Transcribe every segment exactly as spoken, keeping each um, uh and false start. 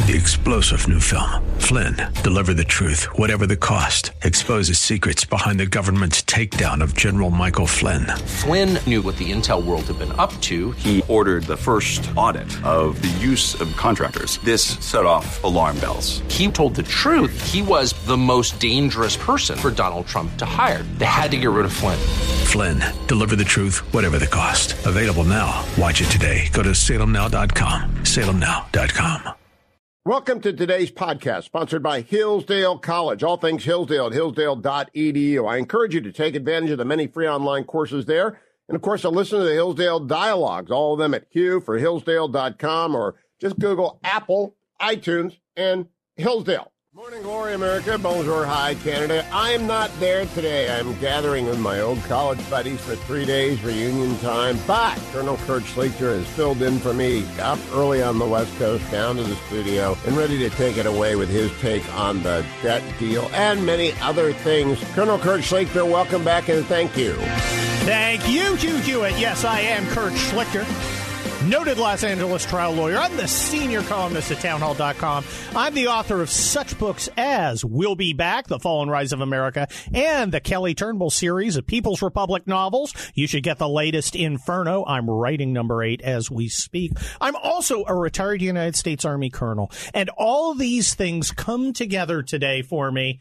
The explosive new film, Flynn, deliver the truth, whatever the cost, exposes secrets behind the government's takedown of General Michael Flynn. Flynn knew what the intel world had been up to. He ordered the first audit of the use of contractors. This set off alarm bells. He told the truth. He was the most dangerous person for Donald Trump to hire. They had to get rid of Flynn. Flynn, deliver the truth, whatever the cost. Available now. Watch it today. Go to salem now dot com. salem now dot com. Welcome to today's podcast, sponsored by Hillsdale College. All things Hillsdale at hillsdale dot e d u. I encourage you to take advantage of the many free online courses there. And, of course, to listen to the Hillsdale Dialogues, all of them at Hugh for hillsdale dot com, or just Google Apple, iTunes, and Hillsdale. Morning glory, America. Bonjour, hi, Canada. I'm not there today. I'm gathering with my old college buddies for three days, reunion time. But Colonel Kurt Schlichter has filled in for me up early on the West Coast, down to the studio, and ready to take it away with his take on the debt deal and many other things. Colonel Kurt Schlichter, welcome back and thank you. Thank you, Hugh Hewitt. Yes, I am Kurt Schlichter, noted Los Angeles trial lawyer. I'm the senior columnist at town hall dot com. I'm the author of such books as We'll Be Back, The Fall and Rise of America, and the Kelly Turnbull series of People's Republic novels. You should get the latest Inferno. I'm writing number eight as we speak. I'm also a retired United States Army colonel. And all of these things come together today for me.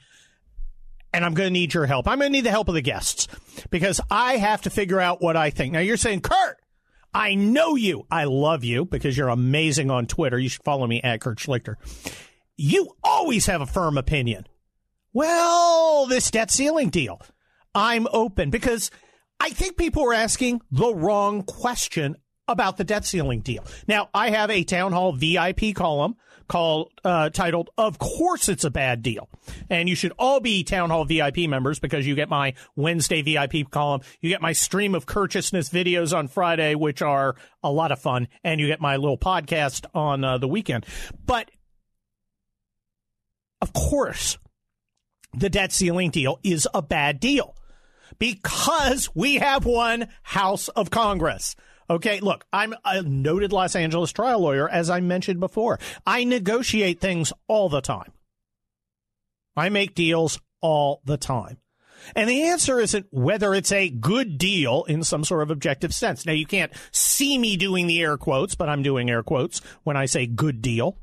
And I'm going to need your help. I'm going to need the help of the guests because I have to figure out what I think. Now, you're saying, Kurt, I know you. I love you because you're amazing on Twitter. You should follow me at Kurt Schlichter. You always have a firm opinion. Well, this debt ceiling deal, I'm open because I think people are asking the wrong question about the debt ceiling deal. Now, I have a Town Hall V I P column called uh, titled, Of Course It's a Bad Deal. And you should all be Town Hall V I P members because you get my Wednesday V I P column. You get my stream of courteousness videos on Friday, which are a lot of fun. And you get my little podcast on uh, the weekend. But, of course, the debt ceiling deal is a bad deal because we have one House of Congress. Okay, look, I'm a noted Los Angeles trial lawyer, as I mentioned before. I negotiate things all the time. I make deals all the time. And the answer isn't whether it's a good deal in some sort of objective sense. Now, you can't see me doing the air quotes, but I'm doing air quotes when I say good deal.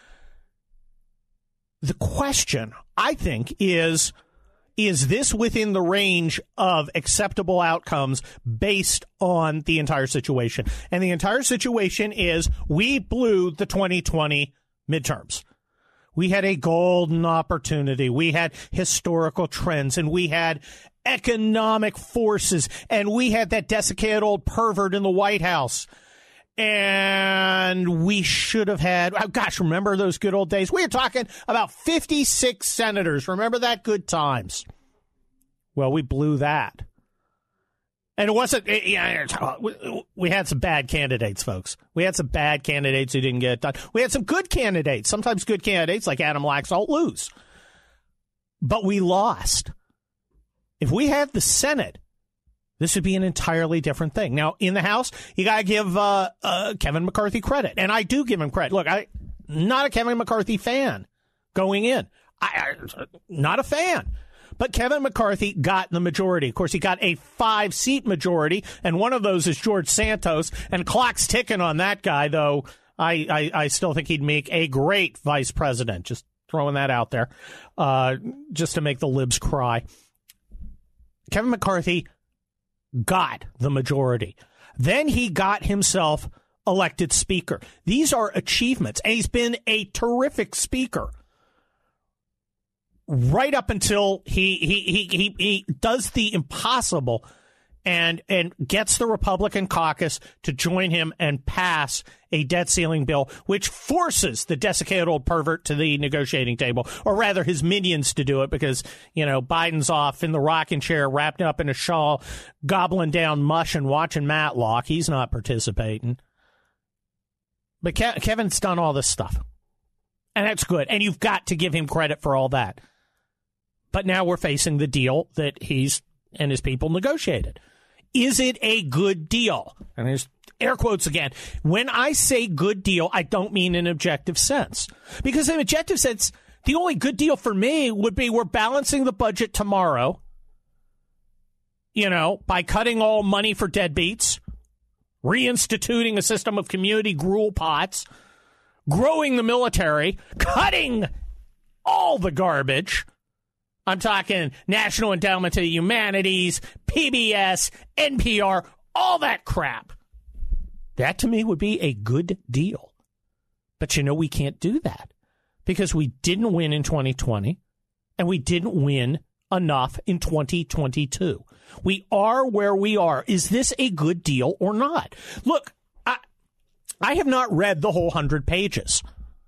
The question, I think, is... Is this within the range of acceptable outcomes based on the entire situation? And the entire situation is we blew the twenty twenty midterms. We had a golden opportunity. We had historical trends, and we had economic forces, and we had that desiccated old pervert in the White House. And we should have had, oh gosh, remember those good old days? We were talking about fifty-six senators. Remember that? Good times. Well, we blew that. And it wasn't, it, yeah, we had some bad candidates, folks. We had some bad candidates who didn't get it done. We had some good candidates. Sometimes good candidates like Adam Laxalt lose. But we lost. If we had the Senate, this would be an entirely different thing. Now, in the House, you got to give uh, uh, Kevin McCarthy credit. And I do give him credit. Look, I'm not a Kevin McCarthy fan going in. I, I not a fan. But Kevin McCarthy got the majority. Of course, he got a five-seat majority, and one of those is George Santos. And clock's ticking on that guy, though I, I, I still think he'd make a great vice president. Just throwing that out there, uh, just to make the libs cry. Kevin McCarthy got the majority. Then he got himself elected speaker. These are achievements, and he's been a terrific speaker right up until he he he he, he does the impossible and and gets the Republican caucus to join him and pass a debt ceiling bill, which forces the desiccated old pervert to the negotiating table, or rather his minions to do it, because, you know, Biden's off in the rocking chair, wrapped up in a shawl, gobbling down mush and watching Matlock. He's not participating. But Ke- Kevin's done all this stuff, and that's good, and you've got to give him credit for all that. But now we're facing the deal that he's and his people negotiated. Is it a good deal? And there's air quotes again. When I say good deal, I don't mean in objective sense. Because in objective sense, the only good deal for me would be we're balancing the budget tomorrow, you know, by cutting all money for deadbeats, reinstituting a system of community gruel pots, growing the military, cutting all the garbage. I'm talking National Endowment to the Humanities, P B S, N P R, all that crap. That to me would be a good deal. But you know, we can't do that because we didn't win in twenty twenty and we didn't win enough in twenty twenty-two. We are where we are. Is this a good deal or not? Look, I, I have not read the whole hundred pages.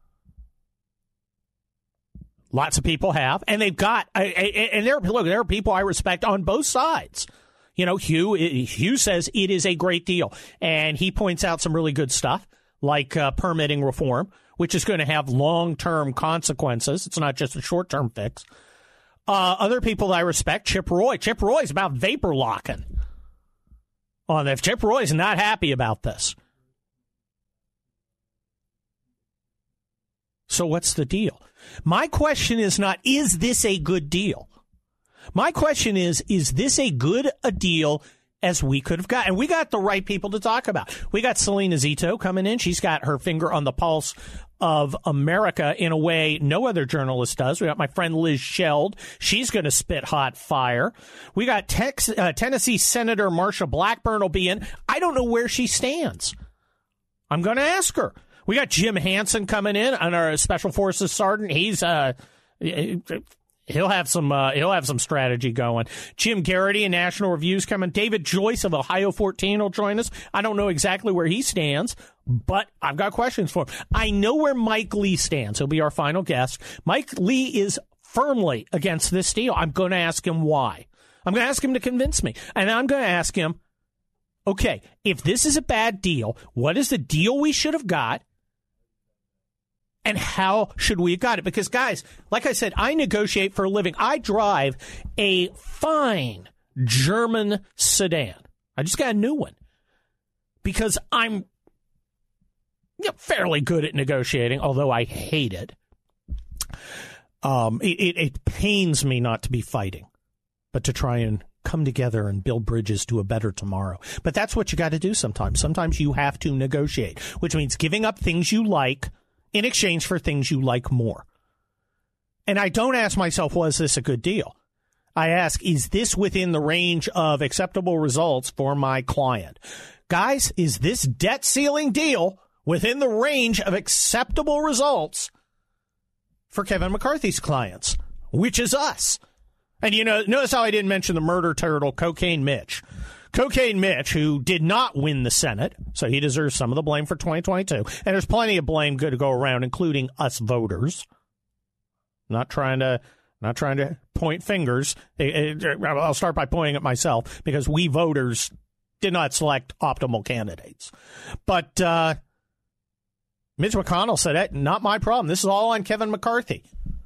Lots of people have, and they've got, and there, look, there are people I respect on both sides. You know, Hugh, Hugh says it is a great deal, and he points out some really good stuff, like uh, permitting reform, which is going to have long-term consequences. It's not just a short-term fix. Uh, other people that I respect, Chip Roy. Chip Roy's about vapor locking on this. Chip Roy's not happy about this. So what's the deal? My question is not, is this a good deal? My question is, is this a good a deal as we could have got? And we got the right people to talk about. We got Selena Zito coming in. She's got her finger on the pulse of America in a way no other journalist does. We got my friend Liz Sheld. She's going to spit hot fire. We got Tex, uh, Tennessee Senator Marsha Blackburn will be in. I don't know where she stands. I'm going to ask her. We got Jim Hansen coming in on our Special Forces Sergeant. He's uh, he'll have some uh, he'll have some strategy going. Jim Garrity and National Review's coming. David Joyce of Ohio fourteen will join us. I don't know exactly where he stands, but I've got questions for him. I know where Mike Lee stands. He'll be our final guest. Mike Lee is firmly against this deal. I'm going to ask him why. I'm going to ask him to convince me, and I'm going to ask him, okay, if this is a bad deal, what is the deal we should have got? And how should we have got it? Because, guys, like I said, I negotiate for a living. I drive a fine German sedan. I just got a new one because I'm you know, fairly good at negotiating, although I hate it. Um, it, it. It pains me not to be fighting, but to try and come together and build bridges to a better tomorrow. But that's what you got to do sometimes. Sometimes you have to negotiate, which means giving up things you like in exchange for things you like more. And I don't ask myself, was this a good deal? I ask, is this within the range of acceptable results for my client? Guys, is this debt ceiling deal within the range of acceptable results for Kevin McCarthy's clients, which is us? And, you know, notice how I didn't mention the murder turtle, Cocaine Mitch. Cocaine Mitch, who did not win the Senate, so he deserves some of the blame for twenty twenty-two. And there's plenty of blame good to go around, including us voters. Not trying to, not trying to point fingers. I'll start by pointing at myself because we voters did not select optimal candidates. But uh, Mitch McConnell said, hey, not my problem. This is all on Kevin McCarthy.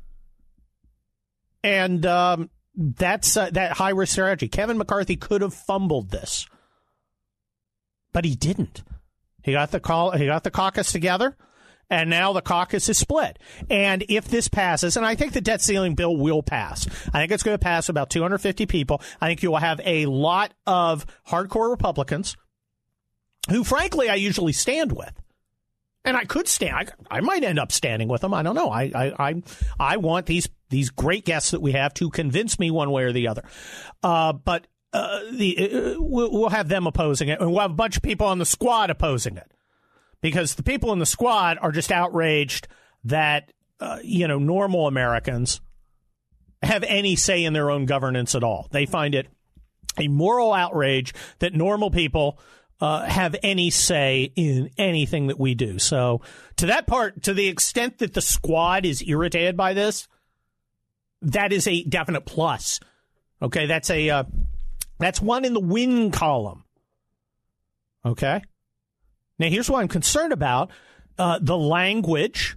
And um, That's uh, that high-risk strategy. Kevin McCarthy could have fumbled this, but he didn't. He got the call. He got the caucus together, and now the caucus is split. And if this passes, and I think the debt ceiling bill will pass, I think it's going to pass about two hundred fifty people. I think you will have a lot of hardcore Republicans who, frankly, I usually stand with. And I could stand. I, I might end up standing with them. I don't know. I I I, I want these these great guests that we have to convince me one way or the other. Uh, but uh, the uh, we'll, we'll have them opposing it, and we'll have a bunch of people on the squad opposing it, because the people in the squad are just outraged that uh, you know normal Americans have any say in their own governance at all. They find it a moral outrage that normal people Uh, have any say in anything that we do. So to that part, to the extent that the squad is irritated by this, that is a definite plus. Okay, that's a uh, that's one in the win column. Okay. Now here's what I'm concerned about: uh, the language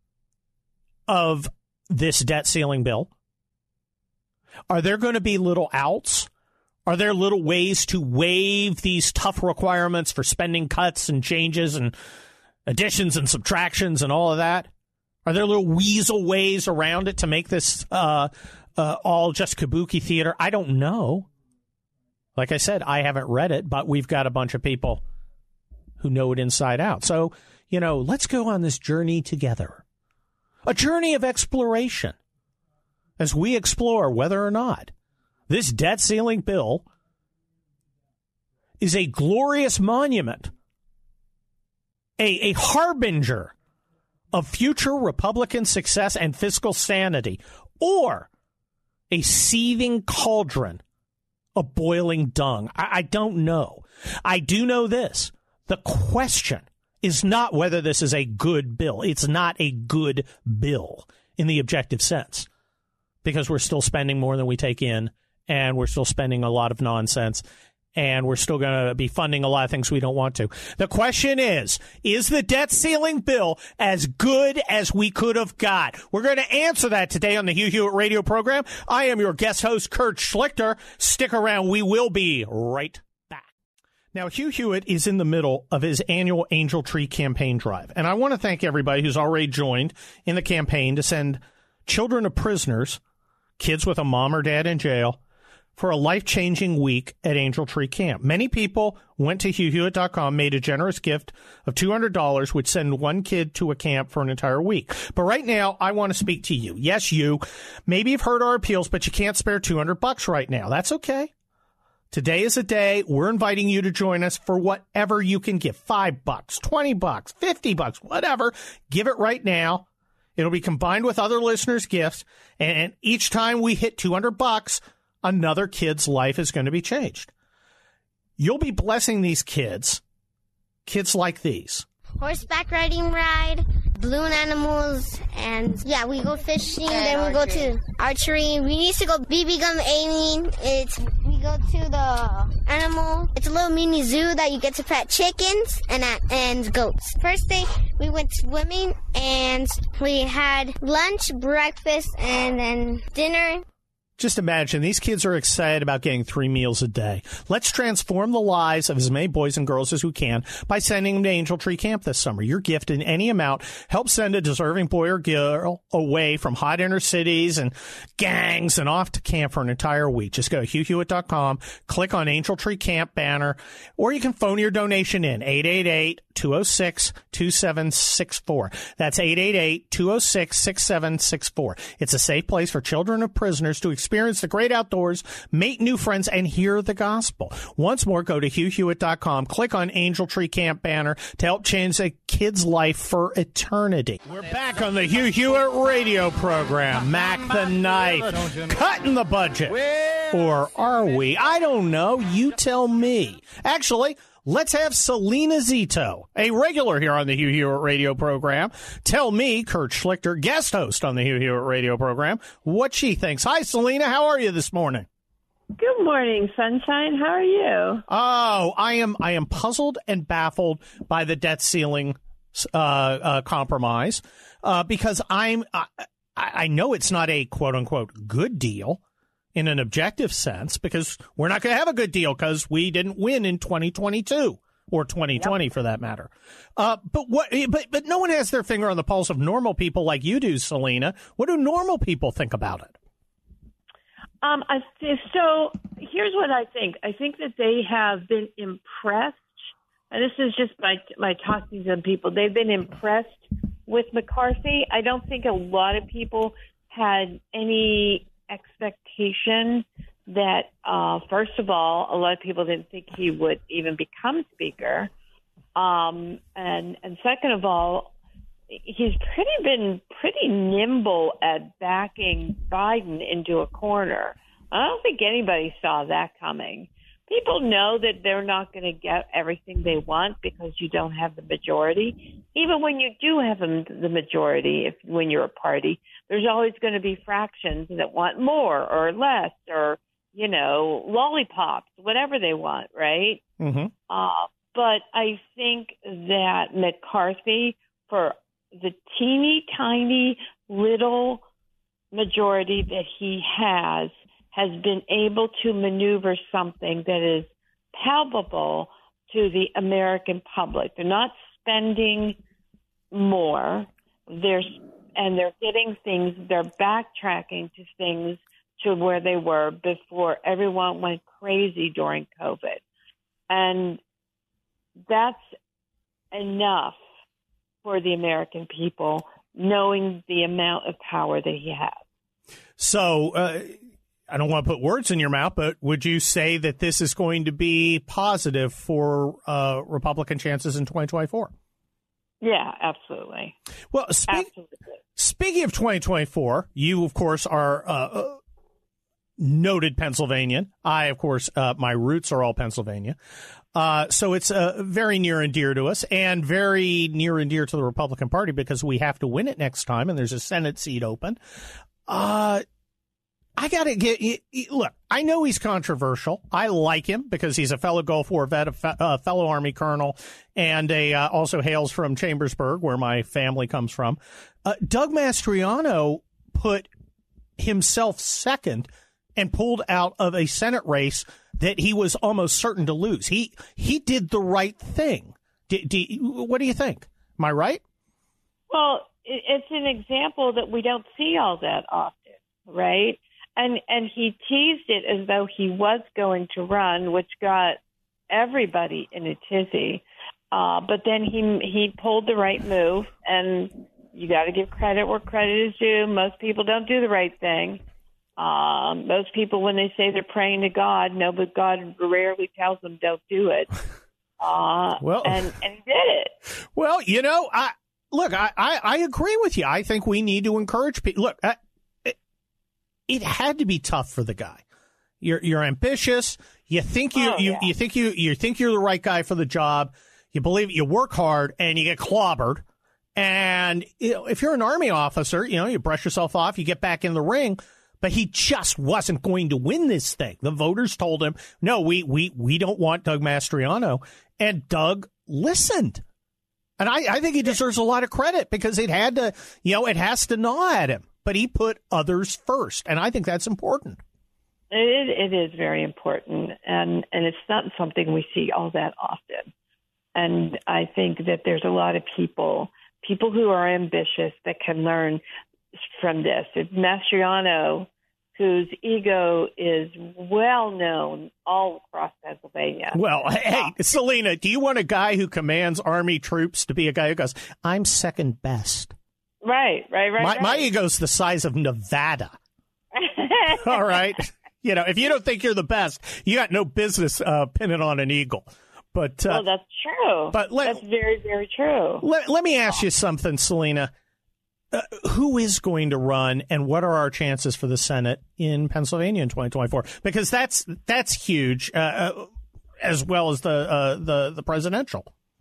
of this debt ceiling bill. Are there going to be little outs? Are there little ways to waive these tough requirements for spending cuts and changes and additions and subtractions and all of that? Are there little weasel ways around it to make this uh, uh, all just kabuki theater? I don't know. Like I said, I haven't read it, but we've got a bunch of people who know it inside out. So, you know, let's go on this journey together. A journey of exploration as we explore whether or not this debt ceiling bill is a glorious monument, a, a harbinger of future Republican success and fiscal sanity, or a seething cauldron of boiling dung. I, I don't know. I do know this. The question is not whether this is a good bill. It's not a good bill in the objective sense, because we're still spending more than we take in, and we're still spending a lot of nonsense, and we're still going to be funding a lot of things we don't want to. The question is, is the debt ceiling bill as good as we could have got? We're going to answer that today on the Hugh Hewitt radio program. I am your guest host, Kurt Schlichter. Stick around. We will be right back. Now, Hugh Hewitt is in the middle of his annual Angel Tree campaign drive, and I want to thank everybody who's already joined in the campaign to send children of prisoners, kids with a mom or dad in jail, for a life-changing week at Angel Tree Camp. Many people went to Hugh Hewitt dot com, made a generous gift of two hundred dollars, which send one kid to a camp for an entire week. But right now, I want to speak to you. Yes, you. Maybe you've heard our appeals, but you can't spare two hundred bucks right now. That's okay. Today is a day we're inviting you to join us for whatever you can give. Five bucks, twenty bucks, fifty bucks, whatever. Give it right now. It'll be combined with other listeners' gifts, and each time we hit two hundred bucks, another kid's life is going to be changed. You'll be blessing these kids, kids like these. Horseback riding ride, balloon animals, and yeah, we go fishing, and then we archery. go to archery. We used to go B B gun aiming. It's we go to the animal. It's a little mini zoo that you get to pet chickens and uh, and goats. First day we went swimming, and we had lunch, breakfast, and then dinner. Just imagine, these kids are excited about getting three meals a day. Let's transform the lives of as many boys and girls as we can by sending them to Angel Tree Camp this summer. Your gift in any amount helps send a deserving boy or girl away from hot inner cities and gangs and off to camp for an entire week. Just go to Hugh Hewitt dot com, click on Angel Tree Camp banner, or you can phone your donation in, eight eight eight, two oh six, two seven six four. That's eight eight eight, two oh six, six seven six four. It's a safe place for children of prisoners to experience experience the great outdoors, make new friends, and hear the gospel. Once more, go to Hugh Hewitt dot com, click on Angel Tree Camp banner to help change a kid's life for eternity. We're back on the Hugh Hewitt radio program. Mac the Knife, cutting the budget. Or are we? I don't know. You tell me. Actually, let's have Selena Zito, a regular here on the Hugh Hewitt radio program, tell me, Kurt Schlichter, guest host on the Hugh Hewitt radio program, what she thinks. Hi, Selena. How are you this morning? Good morning, Sunshine. How are you? Oh, I am I am puzzled and baffled by the debt ceiling uh, uh, compromise uh, because I'm I, I know it's not a quote-unquote good deal in an objective sense, because we're not going to have a good deal because we didn't win in twenty twenty-two or twenty twenty yep. for that matter. Uh, but what? But but no one has their finger on the pulse of normal people like you do, Selena. What do normal people think about it? Um, I, so here's what I think. I think that they have been impressed, and this is just my my talking to people. They've been impressed with McCarthy. I don't think a lot of people had any expectation that, uh, first of all, a lot of people didn't think he would even become speaker. Um, and, and second of all, he's pretty been pretty nimble at backing Biden into a corner. I don't think anybody saw that coming. People know that they're not going to get everything they want because you don't have the majority. Even when you do have the majority, if when you're a party, there's always going to be fractions that want more or less or, you know, lollipops, whatever they want, right? Mm-hmm. Uh, but I think that McCarthy, for the teeny tiny little majority that he has, has been able to maneuver something that is palpable to the American public. They're not spending more. They're and they're getting things. They're backtracking to things to where they were before everyone went crazy during COVID, and that's enough for the American people, knowing the amount of power that he has. So. Uh... I don't want to put words in your mouth, but would you say that this is going to be positive for uh, Republican chances in twenty twenty-four? Yeah, absolutely. Well, speak, absolutely. Speaking of twenty twenty-four, you, of course, are uh, noted Pennsylvanian. I, of course, uh, my roots are all Pennsylvania. Uh, so it's uh, very near and dear to us, and very near and dear to the Republican Party because we have to win it next time, and there's a Senate seat open. Uh I got to get – look, I know he's controversial. I like him because he's a fellow Gulf War vet, a fe- uh, fellow Army colonel, and a uh, also hails from Chambersburg, where my family comes from. Uh, Doug Mastriano put himself second and pulled out of a Senate race that he was almost certain to lose. He he did the right thing. Do, do, what do you think? Am I right? Well, it's an example that we don't see all that often, right? And and he teased it as though he was going to run, which got everybody in a tizzy. Uh, but then he he pulled the right move, and you got to give credit where credit is due. Most people don't do the right thing. Um, most people, when they say they're praying to God, no, but God rarely tells them don't do it. Uh, well, and, and he did it. Well, you know, I look, I, I, I agree with you. I think we need to encourage people. Look, I, it had to be tough for the guy. You're you're ambitious. You think you oh, you, yeah. you think you you think you're the right guy for the job. You believe you work hard and you get clobbered. And you know, if you're an Army officer, you know, you brush yourself off, you get back in the ring. But he just wasn't going to win this thing. The voters told him, no, we we we don't want Doug Mastriano. And Doug listened. And I, I think he deserves a lot of credit because it had to, you know, it has to gnaw at him. But he put others first, and I think that's important. It, it is very important, and, and it's not something we see all that often. And I think that there's a lot of people, people who are ambitious that can learn from this. It's Mastriano, whose ego is well known all across Pennsylvania. Well, hey, Selena, do you want a guy who commands Army troops to be a guy who goes, I'm second best? Right, right, right. My, right. my ego's the size of Nevada. All right. You know, if you don't think you're the best, you got no business uh, pinning on an eagle. But uh, well, that's true. But let, that's very, very true. Let, let me ask you something, Selena. Uh, who is going to run, and what are our chances for the Senate in Pennsylvania in twenty twenty-four? Because that's that's huge, uh, uh, as well as the uh, the the presidential.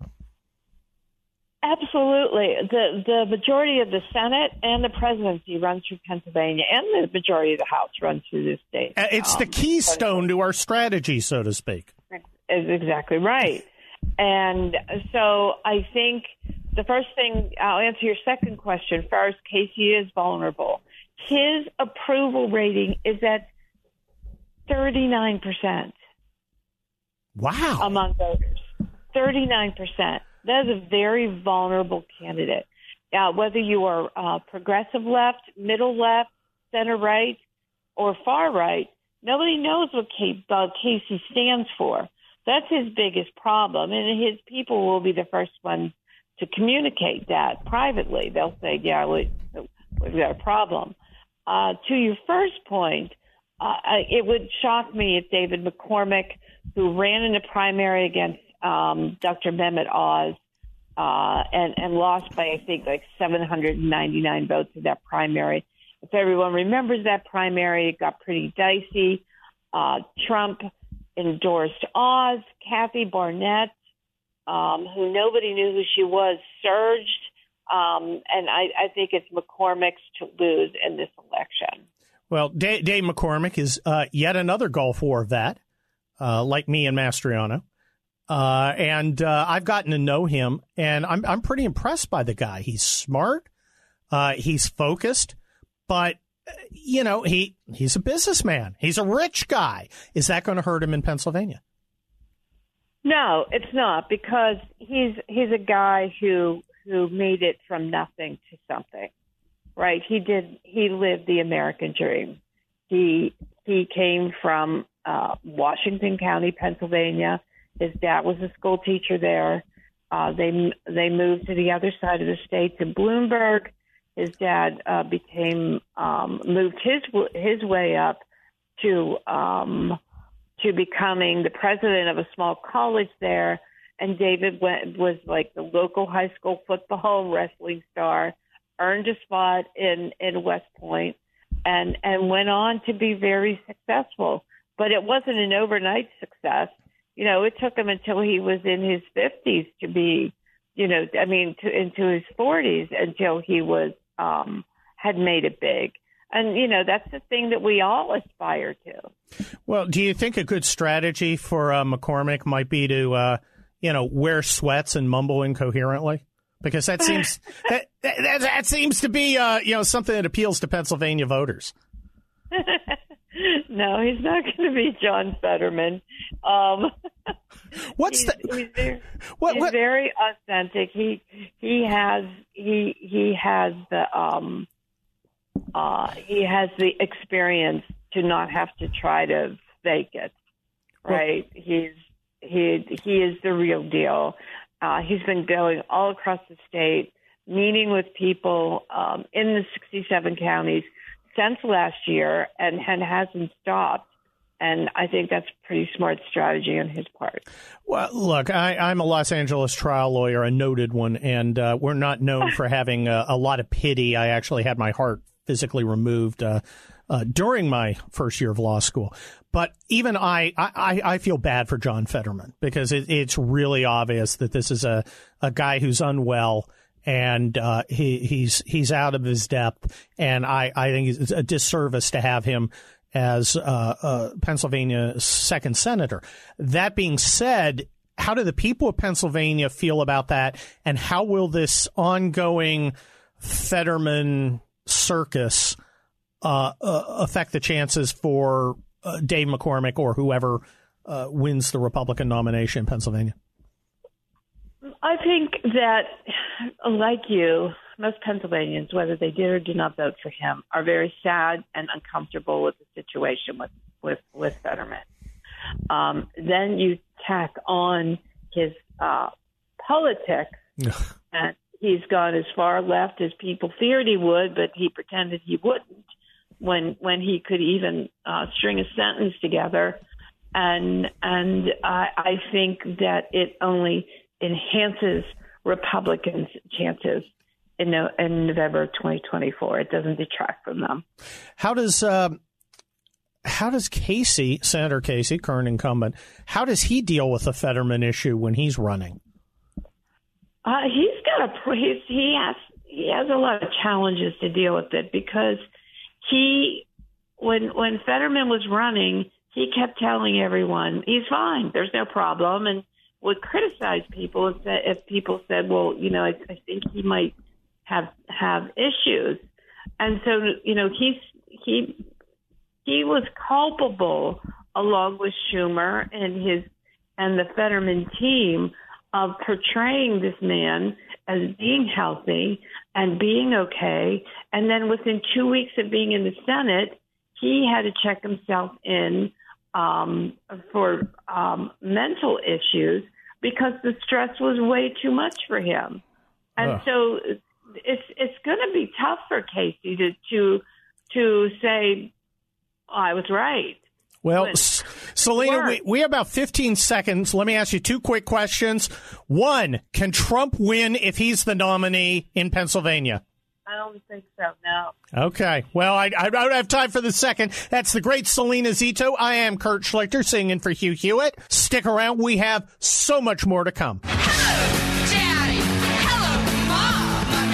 Absolutely. The the majority of the Senate and the presidency runs through Pennsylvania, and the majority of the House runs through this state. Uh, it's um, the keystone to our strategy, so to speak. Is exactly right. And so I think the first thing, I'll answer your second question first. Casey is vulnerable. His approval rating is at thirty-nine percent. Wow. Among voters. thirty-nine percent. That is a very vulnerable candidate. Uh, whether you are uh, progressive left, middle left, center right, or far right, nobody knows what K- uh, Casey stands for. That's his biggest problem, and his people will be the first ones to communicate that privately. They'll say, yeah, we, we've got a problem. Uh, to your first point, uh, it would shock me if David McCormick, who ran in a primary against um, Doctor Mehmet Oz uh, and, and lost by, I think, like seven hundred ninety-nine votes in that primary. If everyone remembers that primary, it got pretty dicey. Uh, Trump endorsed Oz. Kathy Barnett, um, who nobody knew who she was, surged. Um, and I, I think it's McCormick's to lose in this election. Well, Dave, Dave McCormick is uh, yet another Gulf War vet, uh, like me and Mastriano. Uh, and uh, I've gotten to know him, and I'm I'm pretty impressed by the guy. He's smart. Uh, he's focused. But you know, he he's a businessman. He's a rich guy. Is that going to hurt him in Pennsylvania? No, it's not, because he's he's a guy who who made it from nothing to something, right? He did. He lived the American dream. He he came from uh, Washington County, Pennsylvania. His dad was a school teacher there. Uh, they they moved to the other side of the state to Bloomberg. His dad uh, became um, moved his his way up to. Um, to becoming the president of a small college there. And David went, was like the local high school football wrestling star, earned a spot in, in West Point, and, and went on to be very successful. But it wasn't an overnight success. You know, it took him until he was in his fifties to be, you know, I mean, to, into his forties until he was, um, had made it big. And, you know, that's the thing that we all aspire to. Well, do you think a good strategy for uh, McCormick might be to, uh, you know, wear sweats and mumble incoherently? Because that seems that, that that seems to be, uh, you know, something that appeals to Pennsylvania voters. No, he's not going to be John Fetterman. Um, What's he's, the? He's, very, what, he's what? very authentic. He he has he he has the um. Uh, he has the experience to not have to try to fake it, right? Well, he's he he is the real deal. Uh, he's been going all across the state, meeting with people um, in the sixty-seven counties since last year, and, and hasn't stopped. And I think that's a pretty smart strategy on his part. Well, look, I, I'm a Los Angeles trial lawyer, a noted one, and uh, we're not known for having a, a lot of pity. I actually had my heart physically removed uh, uh, during my first year of law school. But even I, I, I feel bad for John Fetterman, because it, it's really obvious that this is a, a guy who's unwell, and uh, he, he's he's out of his depth. And I, I think it's a disservice to have him as uh, uh, Pennsylvania's second senator. That being said, how do the people of Pennsylvania feel about that? And how will this ongoing Fetterman circus uh, uh, affect the chances for uh, Dave McCormick or whoever uh, wins the Republican nomination in Pennsylvania? I think that, like you, most Pennsylvanians, whether they did or did not vote for him, are very sad and uncomfortable with the situation with, with, with Fetterman. Um, then you tack on his uh, politics, and he's gone as far left as people feared he would, but he pretended he wouldn't when when he could even uh, string a sentence together. And and I, I think that it only enhances Republicans' chances in, no, in November twenty twenty-four. It doesn't detract from them. How does uh, how does Casey, Senator Casey, current incumbent, how does he deal with the Fetterman issue when he's running? Uh, he's got a he's, he has he has a lot of challenges to deal with it, because he when when Fetterman was running, he kept telling everyone he's fine, there's no problem, and would criticize people if, if people said, well, you know, I, I think he might have have issues, and so you know he's he he was culpable along with Schumer and his and the Fetterman team of portraying this man as being healthy and being okay. And then within two weeks of being in the Senate, he had to check himself in um, for um, mental issues because the stress was way too much for him. And uh. so it's it's going to be tough for Casey to to, to say, oh, I was right. Well, S- Selena, we, we have about fifteen seconds. Let me ask you two quick questions. One, can Trump win if he's the nominee in Pennsylvania? I don't think so, no. Okay. Well, I, I don't have time for the second. That's the great Selena Zito. I am Kurt Schlichter, singing for Hugh Hewitt. Stick around. We have so much more to come. Hello, Daddy. Hello, Mom.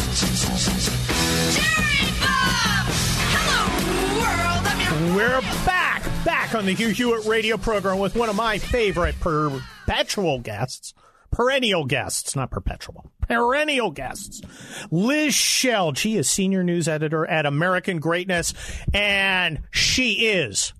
Jerry Bob. Hello, world. I'm your We're back. Back on the Hugh Hewitt radio program with one of my favorite perpetual guests, perennial guests, not perpetual, perennial guests. Liz Sheld, she is senior news editor at American Greatness, and she is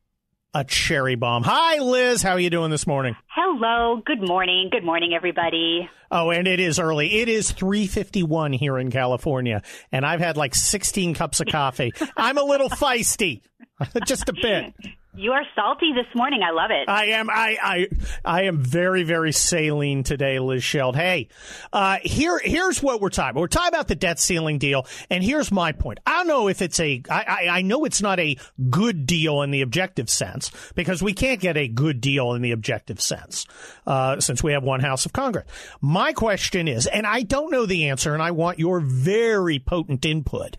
a cherry bomb. Hi, Liz. How are you doing this morning? Hello. Good morning. Good morning, everybody. Oh, and it is early. It is three fifty-one here in California, and I've had like sixteen cups of coffee. I'm a little feisty, just a bit. You are salty this morning. I love it. I am. I I, I am very, very saline today, Liz Sheld. Hey, uh, here here's what we're talking about. We're talking about the debt ceiling deal, and here's my point. I don't know if it's a. I, I, I know it's not a good deal in the objective sense, because we can't get a good deal in the objective sense uh, since we have one House of Congress. My question is, and I don't know the answer, and I want your very potent input.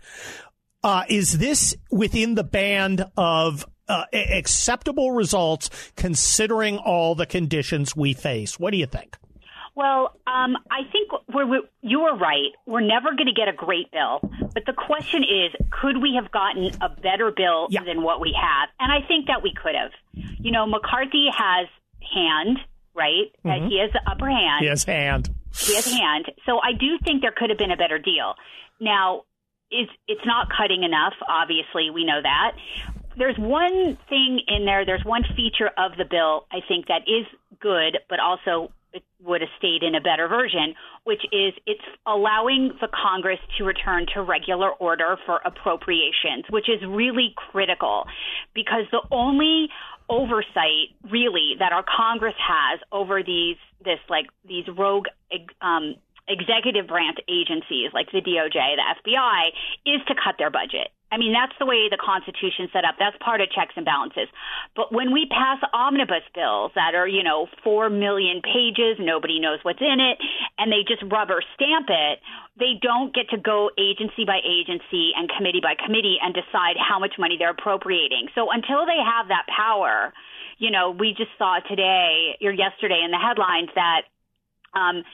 Uh, is this within the band of Uh, acceptable results considering all the conditions we face? What do you think? Well, um, I think we're, we're, you are right. We're never going to get a great bill. But the question is, could we have gotten a better bill yeah. than what we have? And I think that we could have. You know, McCarthy has hand, right? Mm-hmm. He has the upper hand. He has hand. He has hand. So I do think there could have been a better deal. Now, it's, it's not cutting enough. Obviously, we know that. There's one thing in there, there's one feature of the bill, I think, that is good, but also it would have stayed in a better version, which is it's allowing the Congress to return to regular order for appropriations, which is really critical, because the only oversight, really, that our Congress has over these, this, like, these rogue um, executive branch agencies like the D O J, the F B I, is to cut their budget. I mean, that's the way the Constitution's set up. That's part of checks and balances. But when we pass omnibus bills that are, you know, four million pages, nobody knows what's in it, and they just rubber stamp it, they don't get to go agency by agency and committee by committee and decide how much money they're appropriating. So until they have that power, you know, we just saw today or yesterday in the headlines that um,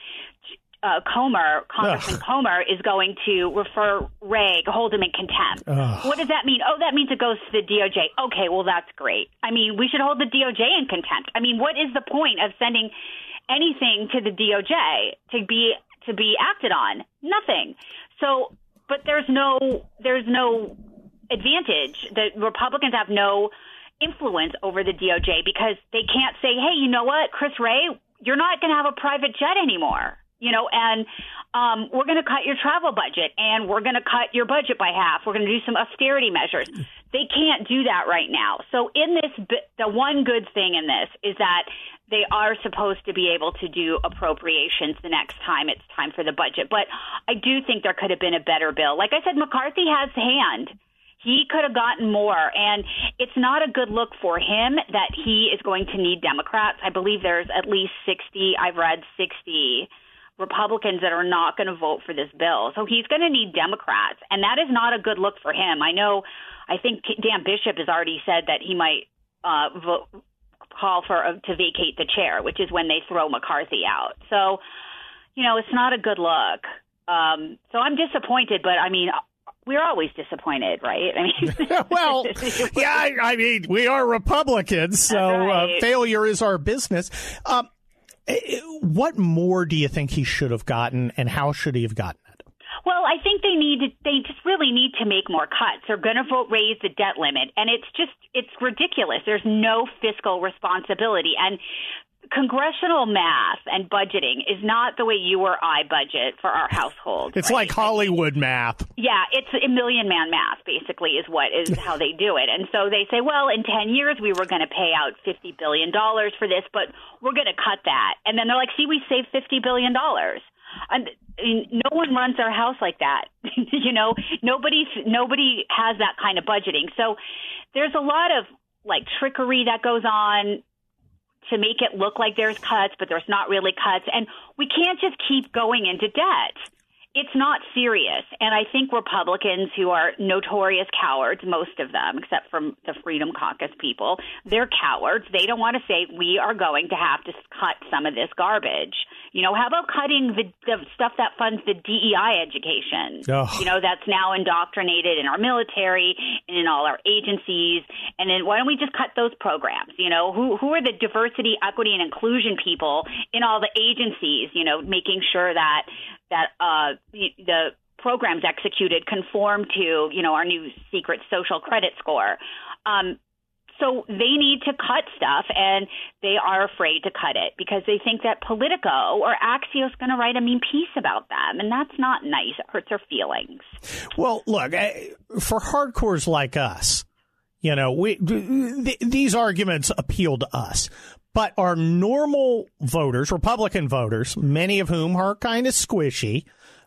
Uh, Comer, Congressman Ugh. Comer, is going to refer Wray, hold him in contempt. Ugh. What does that mean? Oh, that means it goes to the D O J. Okay, well, that's great. I mean, we should hold the D O J in contempt. I mean, what is the point of sending anything to the D O J to be to be acted on? Nothing. So, but there's no there's no advantage. The Republicans have no influence over the D O J because they can't say, hey, you know what, Chris Wray, you're not going to have a private jet anymore. You know, and um, we're going to cut your travel budget, and we're going to cut your budget by half. We're going to do some austerity measures. They can't do that right now. So in this, the one good thing in this is that they are supposed to be able to do appropriations the next time it's time for the budget. But I do think there could have been a better bill. Like I said, McCarthy has hand. He could have gotten more, and it's not a good look for him that he is going to need Democrats. I believe there's at least sixty, I've read sixty Republicans that are not going to vote for this bill. So he's going to need Democrats, and that is not a good look for him. I know, I think Dan Bishop has already said that he might uh, vote, call for uh, to vacate the chair, which is when they throw McCarthy out. So, you know, it's not a good look. Um, so I'm disappointed, but I mean, we're always disappointed, right? I mean, well, yeah, I, I mean, we are Republicans, so right. uh, failure is our business. Um, What more do you think he should have gotten, and how should he have gotten it? Well, I think they need to, they just really need to make more cuts. They're going to vote raise the debt limit, and it's just it's ridiculous. There's no fiscal responsibility, and congressional math and budgeting is not the way you or I budget for our household. It's right? like Hollywood math. Yeah, it's a million man math, basically, is what is how they do it. And so they say, well, in ten years, we were going to pay out fifty billion dollars for this, but we're going to cut that. And then they're like, see, we saved fifty billion dollars. And no one runs their house like that. you know, nobody, nobody has that kind of budgeting. So there's a lot of like trickery that goes on to make it look like there's cuts, but there's not really cuts. And we can't just keep going into debt. it's not serious. And I think Republicans, who are notorious cowards, most of them, except for the Freedom Caucus people, they're cowards. They don't want to say we are going to have to cut some of this garbage. You know, how about cutting the, the stuff that funds the D E I education? Oh. You know, that's now indoctrinated in our military and in all our agencies. And then why don't we just cut those programs? You know, who who are the diversity, equity, and inclusion people in all the agencies, you know, making sure that that uh, the programs executed conform to, you know, our new secret social credit score. Um, so they need to cut stuff, and they are afraid to cut it because they think that Politico or Axios is going to write a mean piece about them, and that's not nice. It hurts their feelings. Well, look, for hardcores like us, you know, we th- these arguments appeal to us. But our normal voters, Republican voters, many of whom are kind of squishy,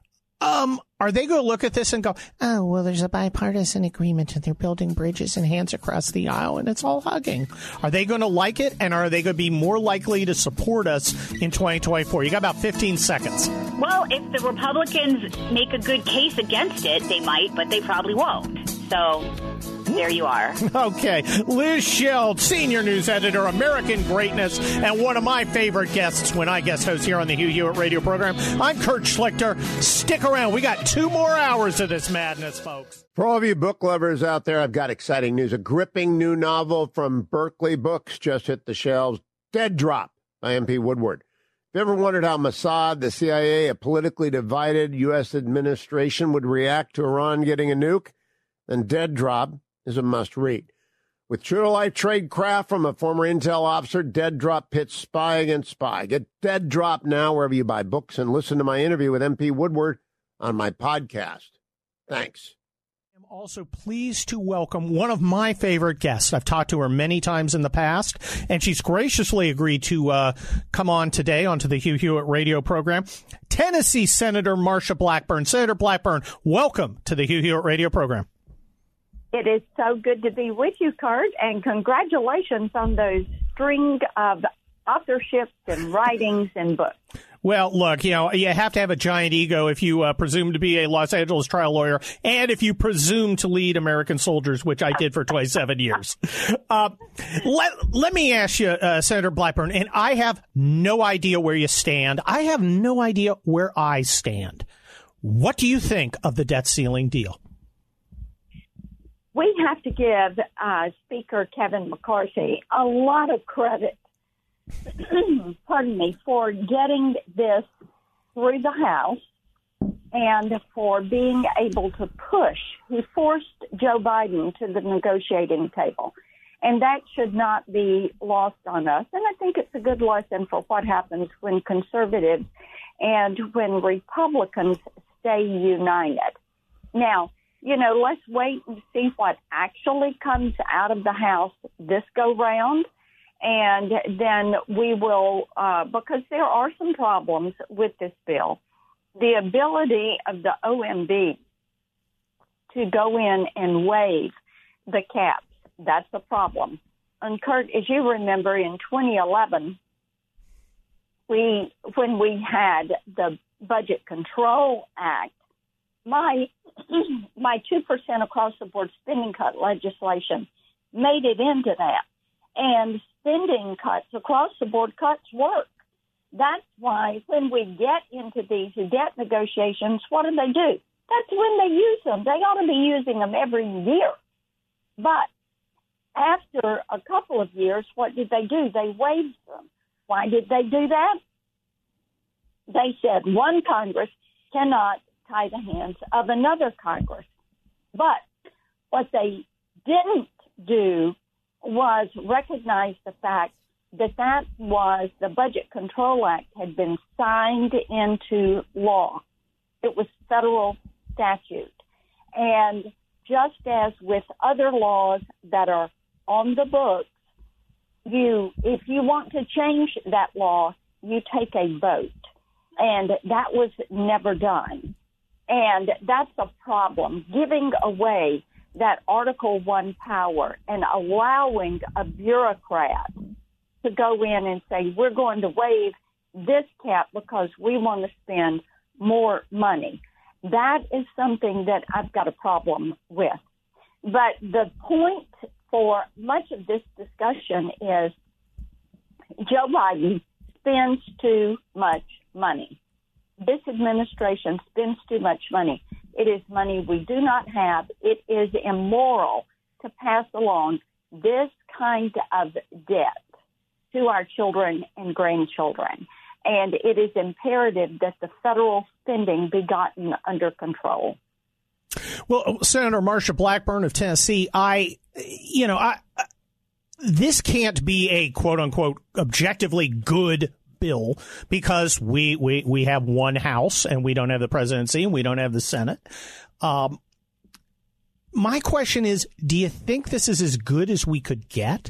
um, are they going to look at this and go, oh, well, there's a bipartisan agreement and they're building bridges and hands across the aisle and it's all hugging. Are they going to like it? And are they going to be more likely to support us in twenty twenty-four? You got about fifteen seconds. Well, if the Republicans make a good case against it, they might, but they probably won't. So there you are. Okay. Liz Scheld, senior news editor, American Greatness, and one of my favorite guests when I guest host here on the Hugh Hewitt radio program. I'm Kurt Schlichter. Stick around. We got two more hours of this madness, folks. For all of you book lovers out there, I've got exciting news. A gripping new novel from Berkeley Books just hit the shelves. Dead Drop by M P Woodward. If you ever wondered how Mossad, the C I A, a politically divided U S administration, would react to Iran getting a nuke, then Dead Drop is a must-read. With true-to-life trade craft from a former intel officer, Dead Drop pits spy against spy. Get Dead Drop now wherever you buy books and listen to my interview with M P Woodward on my podcast. Thanks. I'm also pleased to welcome one of my favorite guests. I've talked to her many times in the past, and she's graciously agreed to uh, come on today onto the Hugh Hewitt radio program. Tennessee Senator Marsha Blackburn. Senator Blackburn, welcome to the Hugh Hewitt radio program. It is so good to be with you, Kurt, and congratulations on those string of authorships and writings and books. Well, look, you know, you have to have a giant ego if you uh, presume to be a Los Angeles trial lawyer and if you presume to lead American soldiers, which I did for twenty-seven years. Uh, let, let me ask you, uh, Senator Blackburn, and I have no idea where you stand. I have no idea where I stand. What do you think of the debt ceiling deal? We have to give uh, Speaker Kevin McCarthy a lot of credit, pardon me, for getting this through the House and for being able to push. He forced Joe Biden to the negotiating table, and that should not be lost on us. And I think it's a good lesson for what happens when conservatives and when Republicans stay united. Now, you know, let's wait and see what actually comes out of the House this go round. And then we will, uh, because there are some problems with this bill. The ability of the O M B to go in and waive the caps, that's a problem. And Kurt, as you remember, in twenty eleven, we when we had the Budget Control Act, my my two percent across-the-board spending cut legislation made it into that. And spending cuts, across-the-board cuts work. That's why when we get into these debt negotiations, what do they do? That's when they use them. They ought to be using them every year. But after a couple of years, what did they do? They waived them. Why did they do that? They said one Congress cannot tie the hands of another Congress. But what they didn't do was recognize the fact that that was the Budget Control Act had been signed into law. It was federal statute. And just as with other laws that are on the books, you, if you want to change that law, you take a vote. And that was never done. And that's a problem, giving away that Article One power and allowing a bureaucrat to go in and say, we're going to waive this cap because we want to spend more money. That is something that I've got a problem with. But the point for much of this discussion is Joe Biden spends too much money. This administration spends too much money. It is money we do not have. It is immoral to pass along this kind of debt to our children and grandchildren. And it is imperative that the federal spending be gotten under control. Well, Senator Marsha Blackburn of Tennessee, I, you know, I, this can't be a quote unquote objectively good bill because we, we, we have one House and we don't have the presidency and we don't have the Senate. Um, my question is, do you think this is as good as we could get?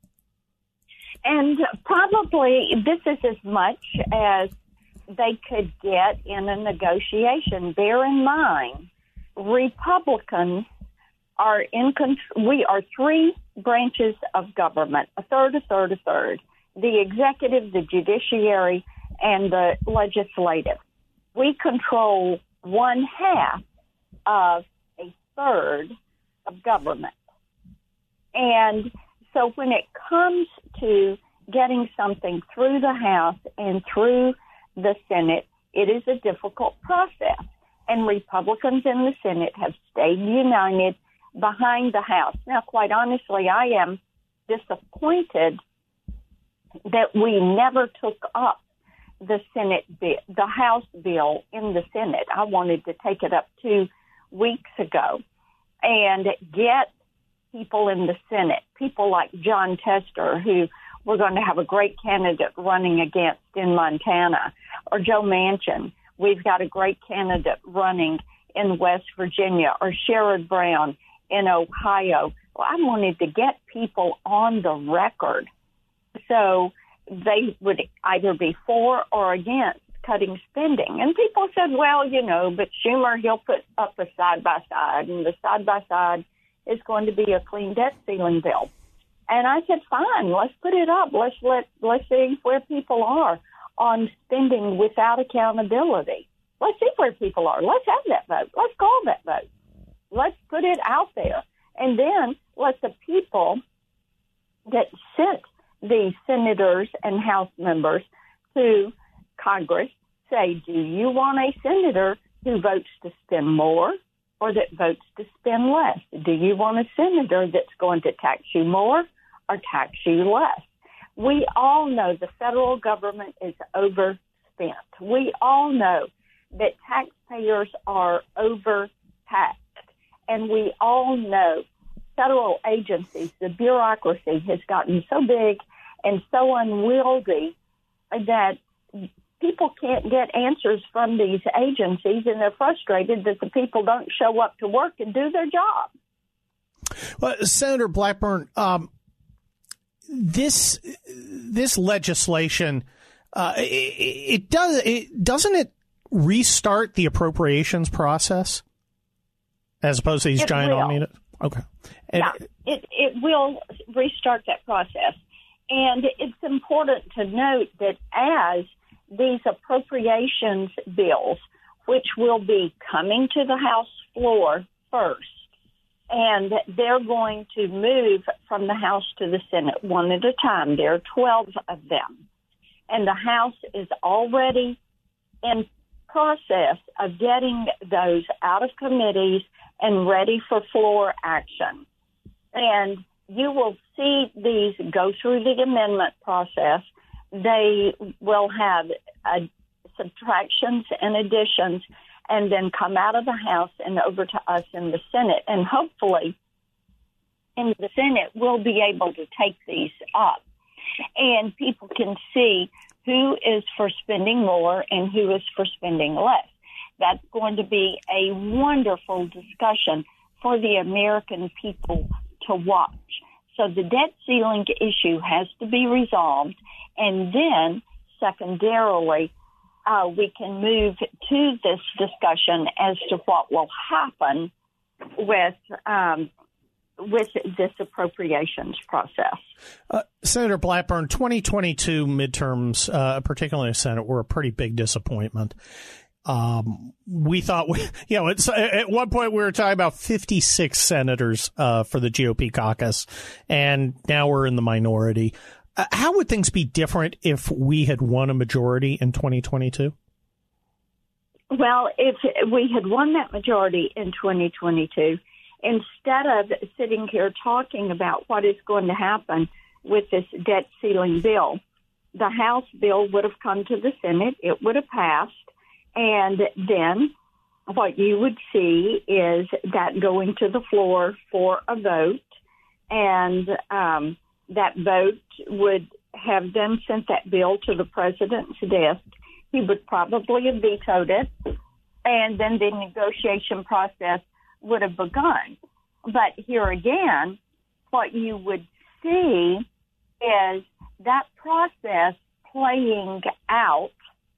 And probably this is as much as they could get in a negotiation. Bear in mind, Republicans are in control. We are three branches of government, a third, a third, a third. The executive, the judiciary, and the legislative. We control one half of a third of government. And so when it comes to getting something through the House and through the Senate, it is a difficult process. And Republicans in the Senate have stayed united behind the House. Now, quite honestly, I am disappointed that we never took up the Senate bill, the House bill in the Senate. I wanted to take it up two weeks ago and get people in the Senate, people like John Tester, who we're going to have a great candidate running against in Montana, or Joe Manchin. We've got a great candidate running in West Virginia, or Sherrod Brown in Ohio. Well, I wanted to get people on the record so they would either be for or against cutting spending. And people said, well, you know, but Schumer, he'll put up a side-by-side, and the side-by-side is going to be a clean debt ceiling bill. And I said, fine, let's put it up. Let's let, let's see where people are on spending without accountability. Let's see where people are. Let's have that vote. Let's call that vote. Let's put it out there. And then let the people that sent the senators and House members to Congress say, do you want a senator who votes to spend more or that votes to spend less? Do you want a senator that's going to tax you more or tax you less? We all know the federal government is overspent. We all know that taxpayers are overtaxed. And we all know federal agencies, the bureaucracy has gotten so big and so unwieldy that people can't get answers from these agencies, and they're frustrated that the people don't show up to work and do their job. Well, Senator Blackburn, um, this this legislation, uh, it, it does it doesn't it restart the appropriations process as opposed to these it giant will. omnibus? Okay, and, yeah, it it will restart that process, and it's important to note that as these appropriations bills, which will be coming to the House floor first, and they're going to move from the House to the Senate one at a time. There are twelve of them. And the House is already in process of getting those out of committees and ready for floor action. And you will see these go through the amendment process. They will have uh, subtractions and additions and then come out of the House and over to us in the Senate. And hopefully in the Senate, we'll be able to take these up. And people can see who is for spending more and who is for spending less. That's going to be a wonderful discussion for the American people to watch. So the debt ceiling issue has to be resolved. And then, secondarily, uh, we can move to this discussion as to what will happen with um, with this appropriations process. Uh, Senator Blackburn, twenty twenty-two midterms, uh, particularly in the Senate, were a pretty big disappointment. Um, we thought, we, you know, it's, at one point we were talking about fifty-six senators uh, for the G O P caucus, and now we're in the minority. Uh, how would things be different if we had won a majority in twenty twenty-two? Well, if we had won that majority in twenty twenty-two, instead of sitting here talking about what is going to happen with this debt ceiling bill, the House bill would have come to the Senate, it would have passed, and then what you would see is that going to the floor for a vote, and um, that vote would have then sent that bill to the president's desk. He would probably have vetoed it, and then the negotiation process would have begun. But here again, what you would see is that process playing out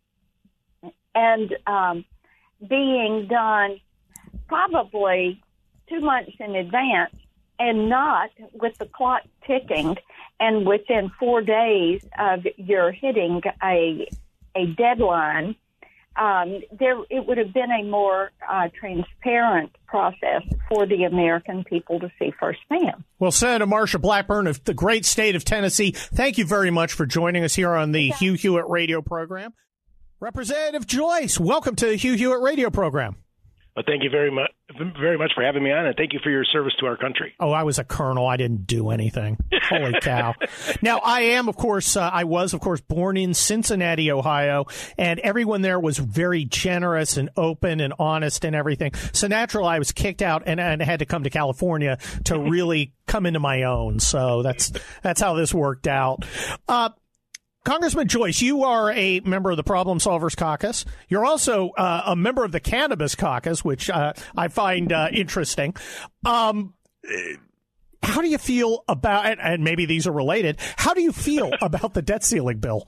and um, being done probably two months in advance, and not with the clock ticking and within four days of your hitting a a deadline. Um, there, it would have been a more uh, transparent process for the American people to see firsthand. Well, Senator Marsha Blackburn of the great state of Tennessee, thank you very much for joining us here on the yeah. Hugh Hewitt radio program. Representative Joyce, welcome to the Hugh Hewitt radio program. Well, thank you very much, very much for having me on, and thank you for your service to our country. Oh, I was a colonel. I didn't do anything. Holy cow. Now, I am, of course, uh, I was, of course, born in Cincinnati, Ohio, and everyone there was very generous and open and honest and everything. So naturally, I was kicked out and, and had to come to California to really come into my own. So that's that's how this worked out. Uh, Congressman Joyce, you are a member of the Problem Solvers Caucus. You're also uh, a member of the Cannabis Caucus, which uh, I find uh, interesting. Um, how do you feel about, and maybe these are related, how do you feel about the debt ceiling bill?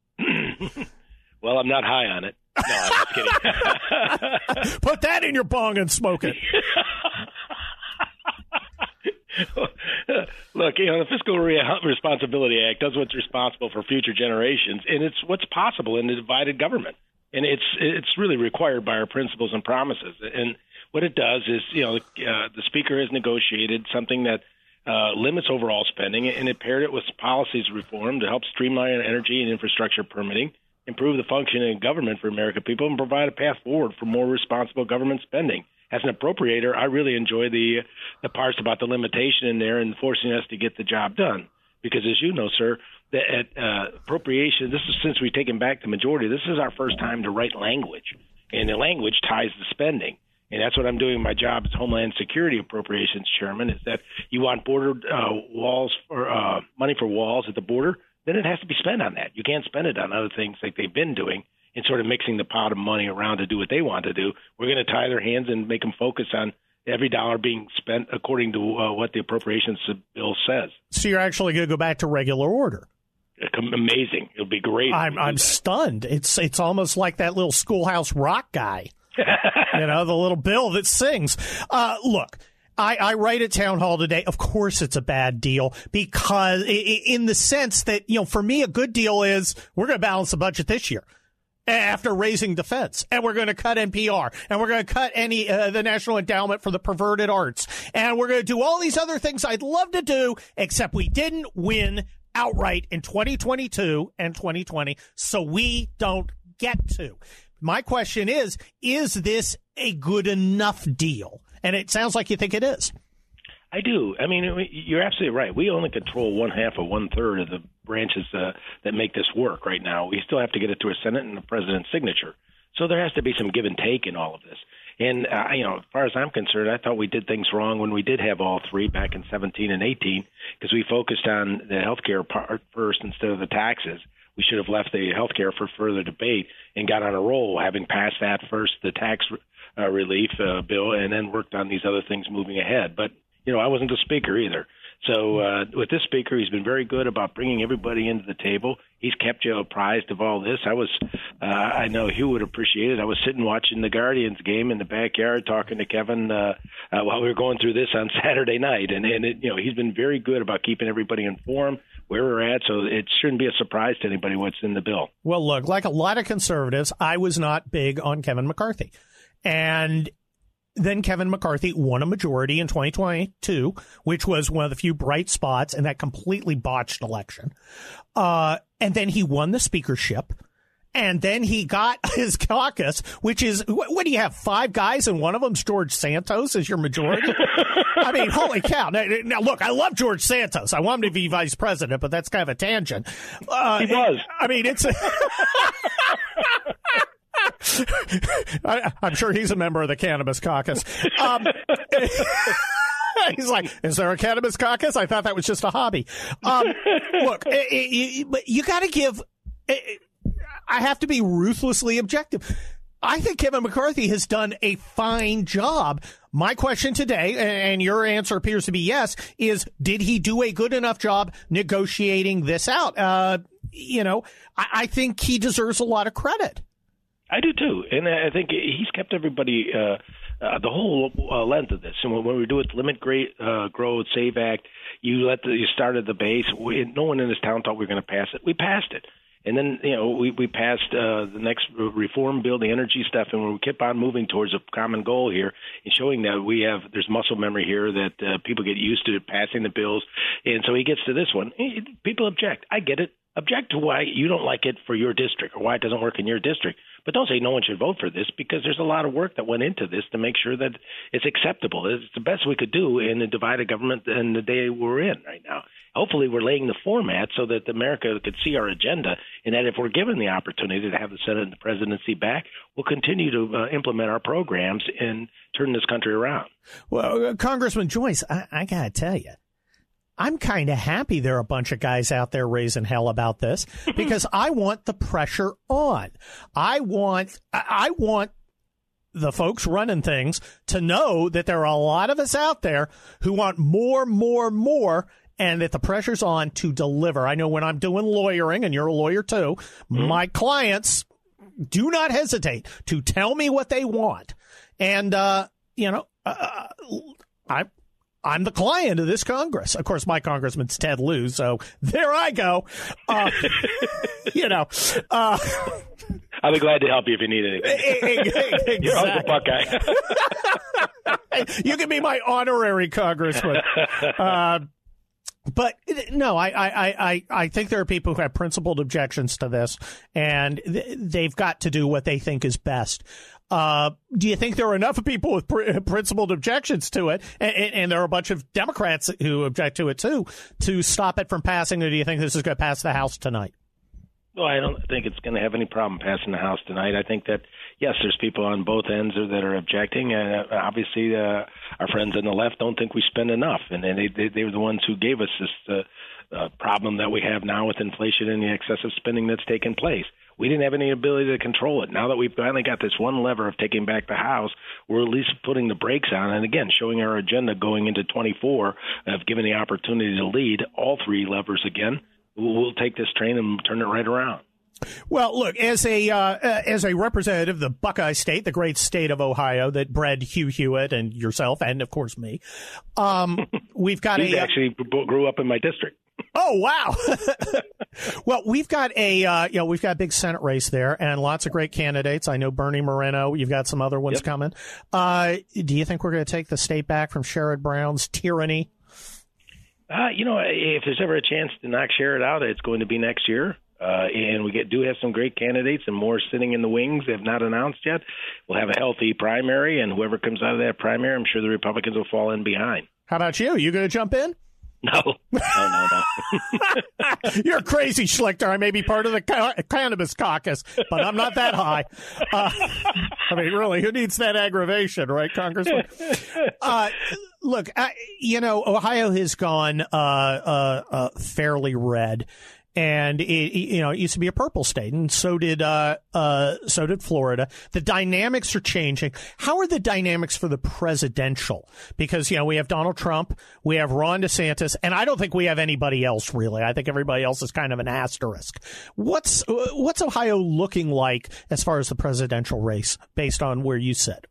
Well, I'm not high on it. No, I'm just kidding. Put that in your bong and smoke it. Look, you know, the Fiscal Re- Responsibility Act does what's responsible for future generations, and it's what's possible in a divided government. And it's it's really required by our principles and promises. And what it does is, you know, uh, the Speaker has negotiated something that uh, limits overall spending, and it paired it with policies reform to help streamline energy and infrastructure permitting, improve the functioning of government for American people, and provide a path forward for more responsible government spending. As an appropriator, I really enjoy the the parts about the limitation in there and forcing us to get the job done. Because as you know, sir, that at uh, appropriation, this is since we've taken back the majority, this is our first time to write language. And the language ties the spending. And that's what I'm doing in my job as Homeland Security Appropriations Chairman, is that you want border uh, walls or uh, money for walls at the border, then it has to be spent on that. You can't spend it on other things like they've been doing, and sort of mixing the pot of money around to do what they want to do. We're going to tie their hands and make them focus on every dollar being spent according to uh, what the appropriations bill says. So you're actually going to go back to regular order. Amazing. It'll be great. I'm, I'm stunned. It's it's almost like that little Schoolhouse Rock guy, you know, the little bill that sings. Uh, look. I, I write at Town Hall today. Of course, it's a bad deal because in the sense that, you know, for me, a good deal is we're going to balance the budget this year after raising defense, and we're going to cut N P R, and we're going to cut any uh, the National Endowment for the Perverted Arts, and we're going to do all these other things I'd love to do, except we didn't win outright in twenty twenty-two and twenty twenty, so we don't get to. My question is, is this a good enough deal? And it sounds like you think it is. I do. I mean, you're absolutely right. We only control one half or one third of the branches uh, that make this work right now. We still have to get it to a Senate and the president's signature. So there has to be some give and take in all of this. And, uh, you know, as far as I'm concerned, I thought we did things wrong when we did have all three back in seventeen and eighteen, because we focused on the health care part first instead of the taxes. We should have left the health care for further debate and got on a roll, having passed that first, the tax uh, relief uh, bill, and then worked on these other things moving ahead. But, you know, I wasn't the speaker either. So uh, with this speaker, he's been very good about bringing everybody into the table. He's kept you apprised of all this. I was, uh, I know Hugh would appreciate it. I was sitting watching the Guardians game in the backyard, talking to Kevin uh, uh, while we were going through this on Saturday night, and and it, you know he's been very good about keeping everybody informed where we're at. So it shouldn't be a surprise to anybody what's in the bill. Well, look, like a lot of conservatives, I was not big on Kevin McCarthy, and then Kevin McCarthy won a majority in twenty twenty-two, which was one of the few bright spots in that completely botched election. Uh, and then he won the speakership. And then he got his caucus, which is, what, what do you have, five guys and one of them's George Santos as your majority? I mean, holy cow. Now, now, look, I love George Santos. I want him to be vice president, but that's kind of a tangent. Uh, he was. I mean, it's... I, I'm sure he's a member of the Cannabis Caucus. Um, he's like, is there a Cannabis Caucus? I thought that was just a hobby. Um, look, it, it, but you got to give. It, I have to be ruthlessly objective. I think Kevin McCarthy has done a fine job. My question today, and your answer appears to be yes, is did he do a good enough job negotiating this out? Uh, you know, I, I think he deserves a lot of credit. I do too, and I think he's kept everybody uh, uh, the whole uh, length of this. And when we do it, Limit Great uh, Growth Save Act, you let the, you start at the base. We, no one in this town thought we were going to pass it. We passed it. And then, you know, we, we passed uh, the next reform bill, the energy stuff, and we keep on moving towards a common goal here and showing that we have, there's muscle memory here, that uh, people get used to passing the bills. And so he gets to this one. People object. I get it. Object to why you don't like it for your district or why it doesn't work in your district. But don't say no one should vote for this, because there's a lot of work that went into this to make sure that it's acceptable. It's the best we could do in the divided government in the day we're in right now. Hopefully we're laying the format so that America could see our agenda, and that if we're given the opportunity to have the Senate and the presidency back, we'll continue to uh, implement our programs and turn this country around. Well, uh, Congressman Joyce, I, I got to tell you, I'm kind of happy there are a bunch of guys out there raising hell about this, because I want the pressure on. I want, I want the folks running things to know that there are a lot of us out there who want more, more, more, and that the pressure's on to deliver. I know when I'm doing lawyering, and you're a lawyer too, mm-hmm. my clients do not hesitate to tell me what they want. And, uh, you know, uh, I, I'm the client of this Congress. Of course, my congressman's Ted Lieu, so there I go. Uh, you know, uh, I'll be glad to help you if you need anything. Exactly. You're Uncle Buckeye. You can be my honorary congressman. Uh, But no, I, I, I, I think there are people who have principled objections to this, and th- they've got to do what they think is best. Uh, do you think there are enough people with pr- principled objections to it, and, and there are a bunch of Democrats who object to it too, to stop it from passing, or do you think this is going to pass the House tonight? Well, I don't think it's going to have any problem passing the House tonight. I think that, yes, there's people on both ends that are objecting. And uh, obviously, uh, our friends on the left don't think we spend enough. And they, they, they were the ones who gave us this uh, uh, problem that we have now with inflation and the excessive spending that's taken place. We didn't have any ability to control it. Now that we've finally got this one lever of taking back the House, we're at least putting the brakes on. And again, showing our agenda going into twenty-four of giving the opportunity to lead all three levers again. We'll take this train and turn it right around. Well, look, as a uh, as a representative of the Buckeye State, the great state of Ohio that bred Hugh Hewitt and yourself, and of course me, um, we've got he a actually grew up in my district. Oh wow! Well, we've got a uh, you know we've got a big Senate race there, and lots of great candidates. I know Bernie Moreno. You've got some other ones yep. coming. Uh, do you think we're going to take the state back from Sherrod Brown's tyranny? Uh, you know, if there's ever a chance to knock Sherrod out, it's going to be next year. Uh, and we get, do have some great candidates and more sitting in the wings they have not announced yet. We'll have a healthy primary, and whoever comes out of that primary, I'm sure the Republicans will fall in behind. How about you? You going to jump in? No, no, no, no. You're crazy, Schlichter. I may be part of the ca- Cannabis Caucus, but I'm not that high. Uh, I mean, really, who needs that aggravation, right, Congressman? Uh, look, I, you know, Ohio has gone uh, uh, uh, fairly red. And it, you know, it used to be a purple state, and so did uh, uh, so did Florida. The dynamics are changing. How are the dynamics for the presidential? Because you know we have Donald Trump, we have Ron DeSantis, and I don't think we have anybody else really. I think everybody else is kind of an asterisk. What's what's Ohio looking like as far as the presidential race, based on where you sit?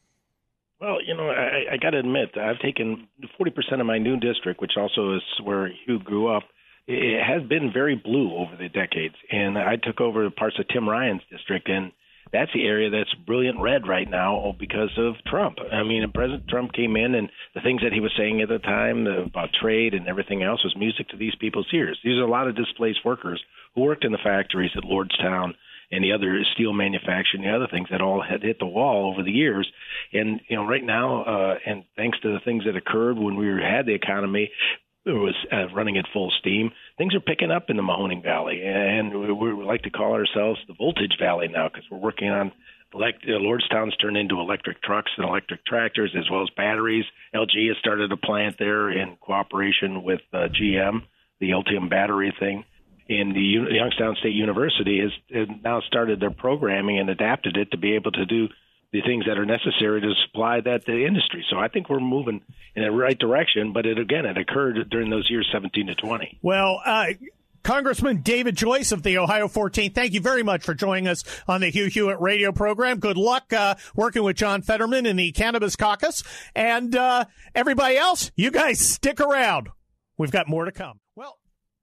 Well, you know, I, I got to admit, I've taken forty percent of my new district, which also is where Hugh grew up. It has been very blue over the decades, and I took over parts of Tim Ryan's district, and that's the area that's brilliant red right now because of Trump. I mean, President Trump came in, and the things that he was saying at the time about trade and everything else was music to these people's ears. These are a lot of displaced workers who worked in the factories at Lordstown and the other steel manufacturing, the other things that all had hit the wall over the years. And, you know, right now, uh, and thanks to the things that occurred when we had the economy, it was uh, running at full steam. Things are picking up in the Mahoning Valley, and we, we like to call ourselves the Voltage Valley now because we're working on elect- uh, Lordstown's turned into electric trucks and electric tractors as well as batteries. L G has started a plant there in cooperation with uh, G M, the Ultium battery thing. And the U- Youngstown State University has, has now started their programming and adapted it to be able to do the things that are necessary to supply that to the industry. So I think we're moving in the right direction, but it again, it occurred during those years seventeen to twenty. Well, uh, Congressman David Joyce of the Ohio fourteenth, thank you very much for joining us on the Hugh Hewitt radio program. Good luck uh, working with John Fetterman in the Cannabis Caucus. And uh, everybody else, you guys stick around. We've got more to come. Well,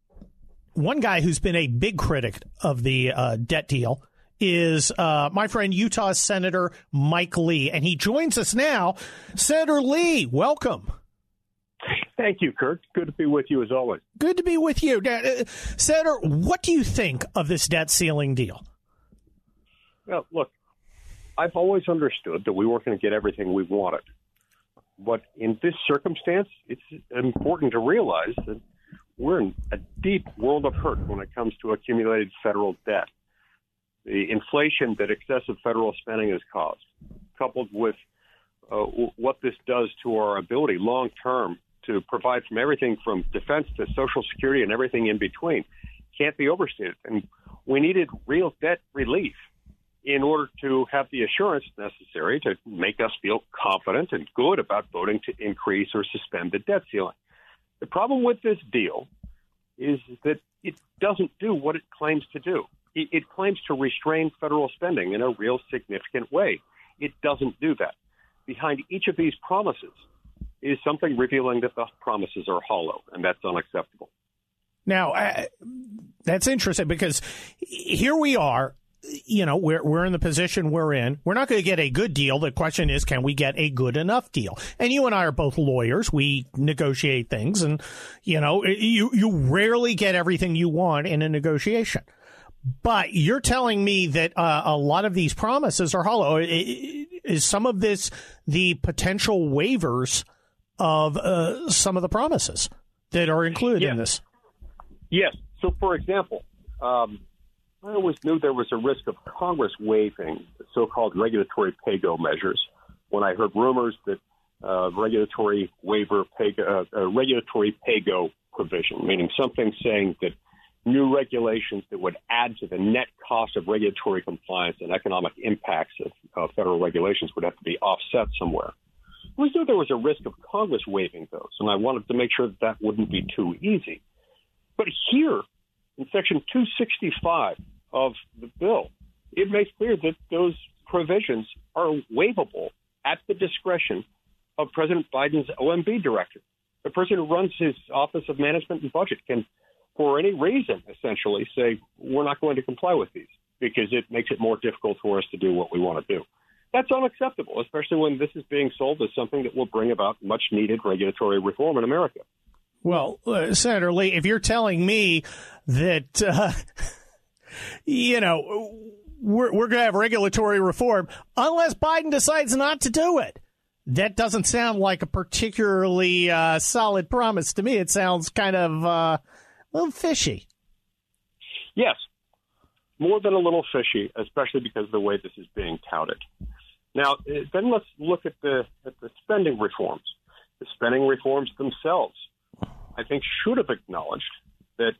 one guy who's been a big critic of the uh, debt deal is uh, my friend Utah Senator Mike Lee, and he joins us now. Senator Lee, welcome. Thank you, Kurt. Good to be with you as always. Good to be with you. Uh, Senator, what do you think of this debt ceiling deal? Well, look, I've always understood that we weren't going to get everything we wanted. But in this circumstance, it's important to realize that we're in a deep world of hurt when it comes to accumulated federal debt. The inflation that excessive federal spending has caused, coupled with uh, what this does to our ability long-term to provide from everything from defense to Social Security and everything in between, can't be overstated. And we needed real debt relief in order to have the assurance necessary to make us feel confident and good about voting to increase or suspend the debt ceiling. The problem with this deal is that it doesn't do what it claims to do. It claims to restrain federal spending in a real significant way. It doesn't do that. Behind each of these promises is something revealing that the promises are hollow, and that's unacceptable. Now, uh, that's interesting because here we are. You know, we're we're in the position we're in. We're not going to get a good deal. The question is, can we get a good enough deal? And you and I are both lawyers. We negotiate things, and you know, you you rarely get everything you want in a negotiation. But you're telling me that uh, a lot of these promises are hollow. Is some of this the potential waivers of uh, some of the promises that are included yes. in this? Yes. So, for example, um, I always knew there was a risk of Congress waiving the so-called regulatory pay-go measures when I heard rumors that uh, regulatory waiver pay uh, uh, regulatory pay-go provision, meaning something saying that new regulations that would add to the net cost of regulatory compliance and economic impacts of uh, federal regulations would have to be offset somewhere. We knew there was a risk of Congress waiving those, and I wanted to make sure that that wouldn't be too easy. But here, in Section two sixty-five of the bill, it makes clear that those provisions are waivable at the discretion of President Biden's O M B director. The person who runs his Office of Management and Budget can, for any reason, essentially say, we're not going to comply with these because it makes it more difficult for us to do what we want to do. That's unacceptable, especially when this is being sold as something that will bring about much-needed regulatory reform in America. Well, uh, Senator Lee, if you're telling me that, uh, you know, we're, we're going to have regulatory reform unless Biden decides not to do it, that doesn't sound like a particularly uh, solid promise to me. It sounds kind of uh, a little fishy. Yes, more than a little fishy, especially because of the way this is being touted. Now, then let's look at the at the spending reforms. The spending reforms themselves, I think, should have acknowledged that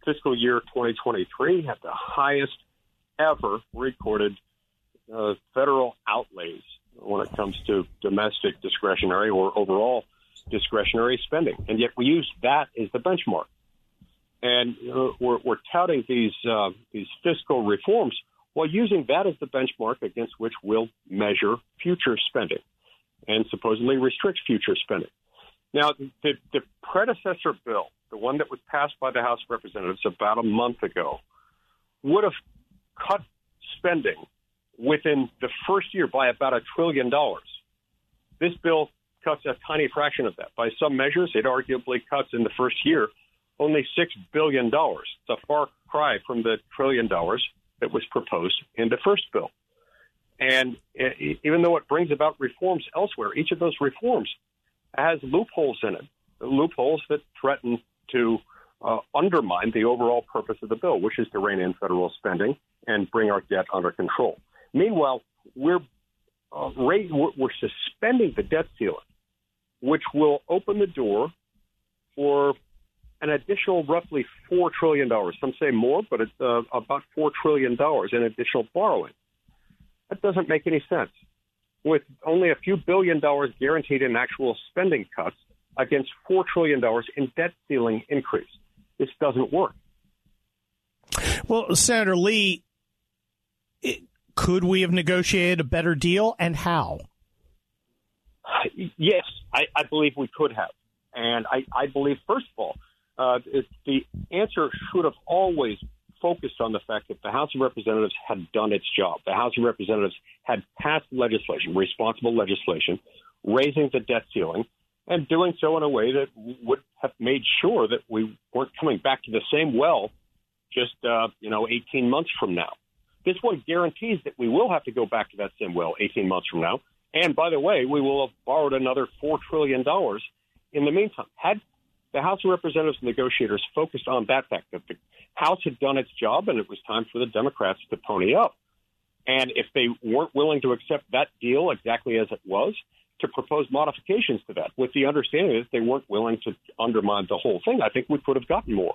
fiscal year twenty twenty-three had the highest ever recorded uh, federal outlays when it comes to domestic discretionary or overall discretionary spending. And yet we use that as the benchmark. And uh, we're, we're touting these uh, these fiscal reforms while using that as the benchmark against which we'll measure future spending and supposedly restrict future spending. Now, the, the predecessor bill, the one that was passed by the House of Representatives about a month ago, would have cut spending within the first year by about a trillion dollars. This bill cuts a tiny fraction of that. By some measures, it arguably cuts in the first year only six billion dollars. It's a far cry from the trillion dollars that was proposed in the first bill. And even though it brings about reforms elsewhere, each of those reforms has loopholes in it, loopholes that threaten to uh, undermine the overall purpose of the bill, which is to rein in federal spending and bring our debt under control. Meanwhile, we're, uh, rate, we're, we're suspending the debt ceiling, which will open the door for an additional roughly four trillion dollars. Some say more, but it's uh, about four trillion dollars in additional borrowing. That doesn't make any sense. With only a few billion dollars guaranteed in actual spending cuts against four trillion dollars in debt ceiling increase, this doesn't work. Well, Senator Lee, it, could we have negotiated a better deal, and how? Yes, I, I believe we could have. And I, I believe, first of all, uh, it, the answer should have always focused on the fact that the House of Representatives had done its job. The House of Representatives had passed legislation, responsible legislation, raising the debt ceiling, and doing so in a way that would have made sure that we weren't coming back to the same well just, uh, you know, eighteen months from now. This one guarantees that we will have to go back to that same well eighteen months from now. And by the way, we will have borrowed another four trillion dollars in the meantime. Had the House of Representatives negotiators focused on that fact, that the House had done its job and it was time for the Democrats to pony up. And if they weren't willing to accept that deal exactly as it was, to propose modifications to that with the understanding that they weren't willing to undermine the whole thing, I think we could have gotten more.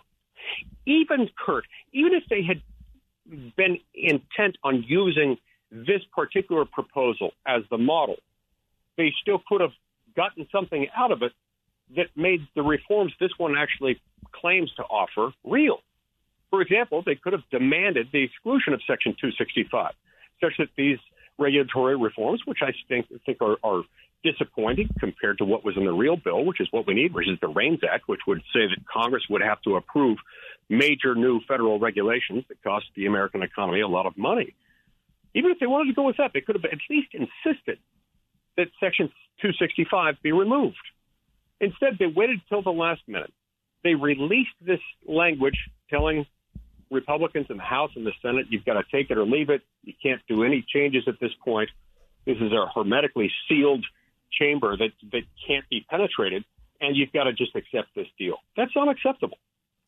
Even, Kurt, even if they had been intent on using this particular proposal as the model, they still could have gotten something out of it that made the reforms this one actually claims to offer real. For example, they could have demanded the exclusion of Section two sixty-five, such that these regulatory reforms, which I think, think are, are disappointing compared to what was in the real bill, which is what we need, which is the REINS Act, which would say that Congress would have to approve major new federal regulations that cost the American economy a lot of money. Even if they wanted to go with that, they could have at least insisted that Section two sixty-five be removed. Instead, they waited till the last minute. They released this language telling Republicans in the House and the Senate, you've got to take it or leave it. You can't do any changes at this point. This is a hermetically sealed chamber that, that can't be penetrated, and you've got to just accept this deal. That's unacceptable.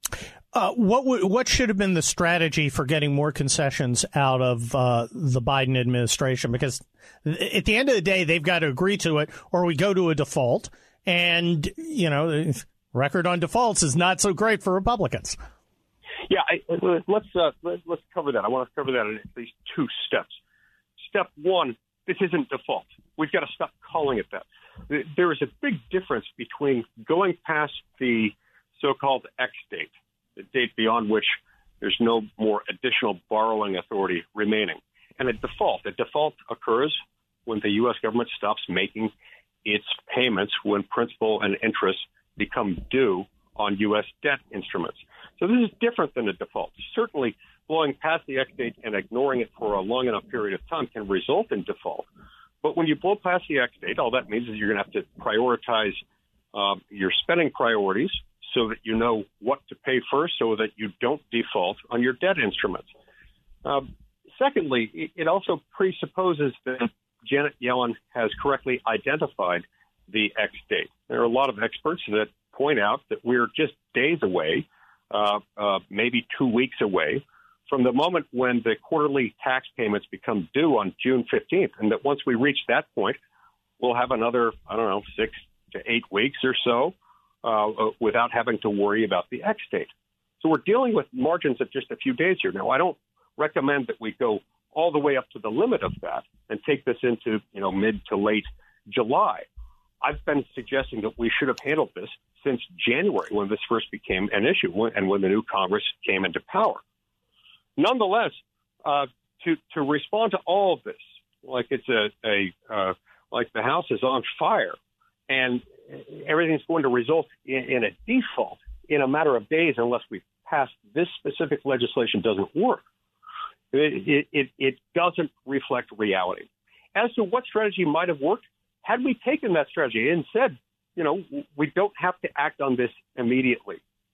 Uh, what w- what should have been the strategy for getting more concessions out of uh, the Biden administration? Because at the end of the day, they've got to agree to it, or we go to a default. And, you know, record on defaults is not so great for Republicans. Yeah, I, let's uh, let's cover that. I want to cover that in at least two steps. Step one, this isn't default. We've got to stop calling it that. There is a big difference between going past the so-called X date, the date beyond which there's no more additional borrowing authority remaining, and a default. A default occurs when the U S government stops making its payments when principal and interest become due on U S debt instruments. So this is different than a default. Certainly, blowing past the X date and ignoring it for a long enough period of time can result in default. But when you blow past the X date, all that means is you're going to have to prioritize um, your spending priorities so that you know what to pay first so that you don't default on your debt instruments. Um, secondly, it, it also presupposes that Janet Yellen has correctly identified the X date. There are a lot of experts that point out that we're just days away, uh, uh, maybe two weeks away, from the moment when the quarterly tax payments become due on June fifteenth, and that once we reach that point, we'll have another, I don't know, six to eight weeks or so uh, uh, without having to worry about the X date. So we're dealing with margins of just a few days here. Now, I don't recommend that we go all the way up to the limit of that and take this into, you know, mid to late July. I've been suggesting that we should have handled this since January when this first became an issue and when the new Congress came into power. Nonetheless, uh, to, to respond to all of this, like it's a, a uh, like the House is on fire and everything's going to result in, in a default in a matter of days unless we pass this specific legislation doesn't work. It, it, it doesn't reflect reality. As to what strategy might have worked, had we taken that strategy and said, you know, we don't have to act on this immediately,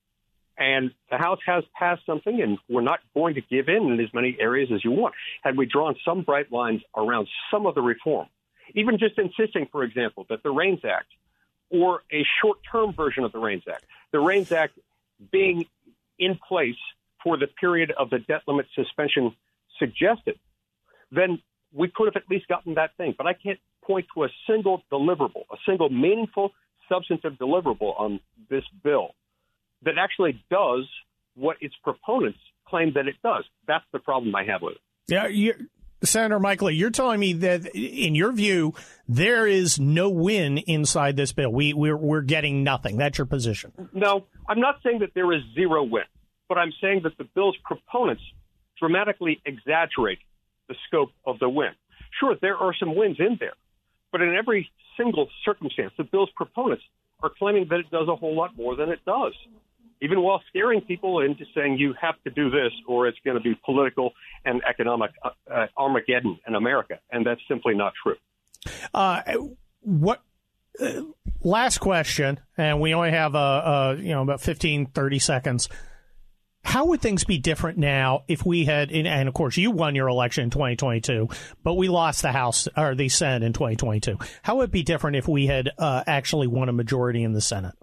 and the House has passed something and we're not going to give in in as many areas as you want, had we drawn some bright lines around some of the reform, even just insisting, for example, that the REINS Act or a short-term version of the REINS Act, the REINS Act being in place for the period of the debt limit suspension suggested, then we could have at least gotten that thing. But I can't point to a single deliverable, a single meaningful substantive deliverable on this bill that actually does what its proponents claim that it does. That's the problem I have with it. Yeah, you're, Senator Mike Lee, you're telling me that, in your view, there is no win inside this bill. We, we're, we're getting nothing. That's your position. No, I'm not saying that there is zero win, but I'm saying that the bill's proponents dramatically exaggerate the scope of the win. Sure, there are some wins in there, but in every single circumstance, the bill's proponents are claiming that it does a whole lot more than it does, even while scaring people into saying you have to do this or it's going to be political and economic uh, Armageddon in America. And that's simply not true. Uh, what? Uh, last question, and we only have, uh, uh, you know, about fifteen, thirty seconds. How would things be different now if we had, and of course you won your election in twenty twenty-two, but we lost the House or the Senate in twenty twenty-two. How would it be different if we had uh, actually won a majority in the Senate?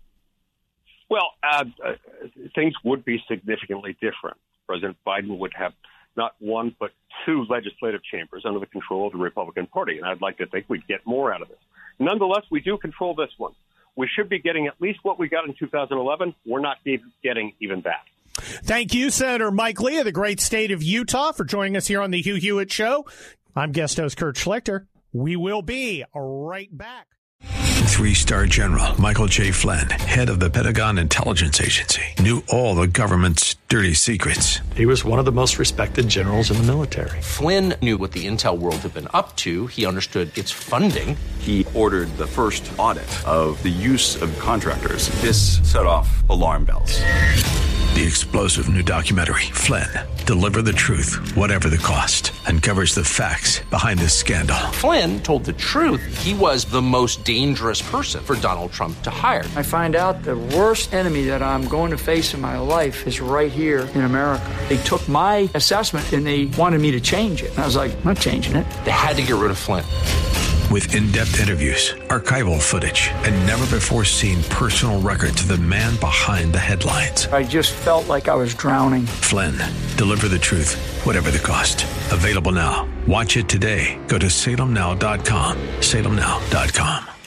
Well, uh, uh, things would be significantly different. President Biden would have not one but two legislative chambers under the control of the Republican Party, and I'd like to think we'd get more out of this. Nonetheless, we do control this one. We should be getting at least what we got in two thousand eleven. We're not getting even that. Thank you, Senator Mike Lee of the great state of Utah, for joining us here on the Hugh Hewitt Show. I'm guest host Kurt Schlichter. We will be right back. Three-star General Michael J. Flynn, head of the Pentagon Intelligence Agency, knew all the government's dirty secrets. He was one of the most respected generals in the military. Flynn knew what the intel world had been up to. He understood its funding. He ordered the first audit of the use of contractors. This set off alarm bells. The explosive new documentary, Flynn, Deliver the Truth, Whatever the Cost, uncovers the facts behind this scandal. Flynn told the truth. He was the most dangerous person for Donald Trump to hire. I find out the worst enemy that I'm going to face in my life is right here in America. They took my assessment and they wanted me to change it. And I was like, I'm not changing it. They had to get rid of Flynn. With in-depth interviews, archival footage, and never-before-seen personal records of the man behind the headlines. I just felt like I was drowning. Flynn, Deliver the Truth, Whatever the Cost. Available now. Watch it today. Go to salem now dot com. salem now dot com.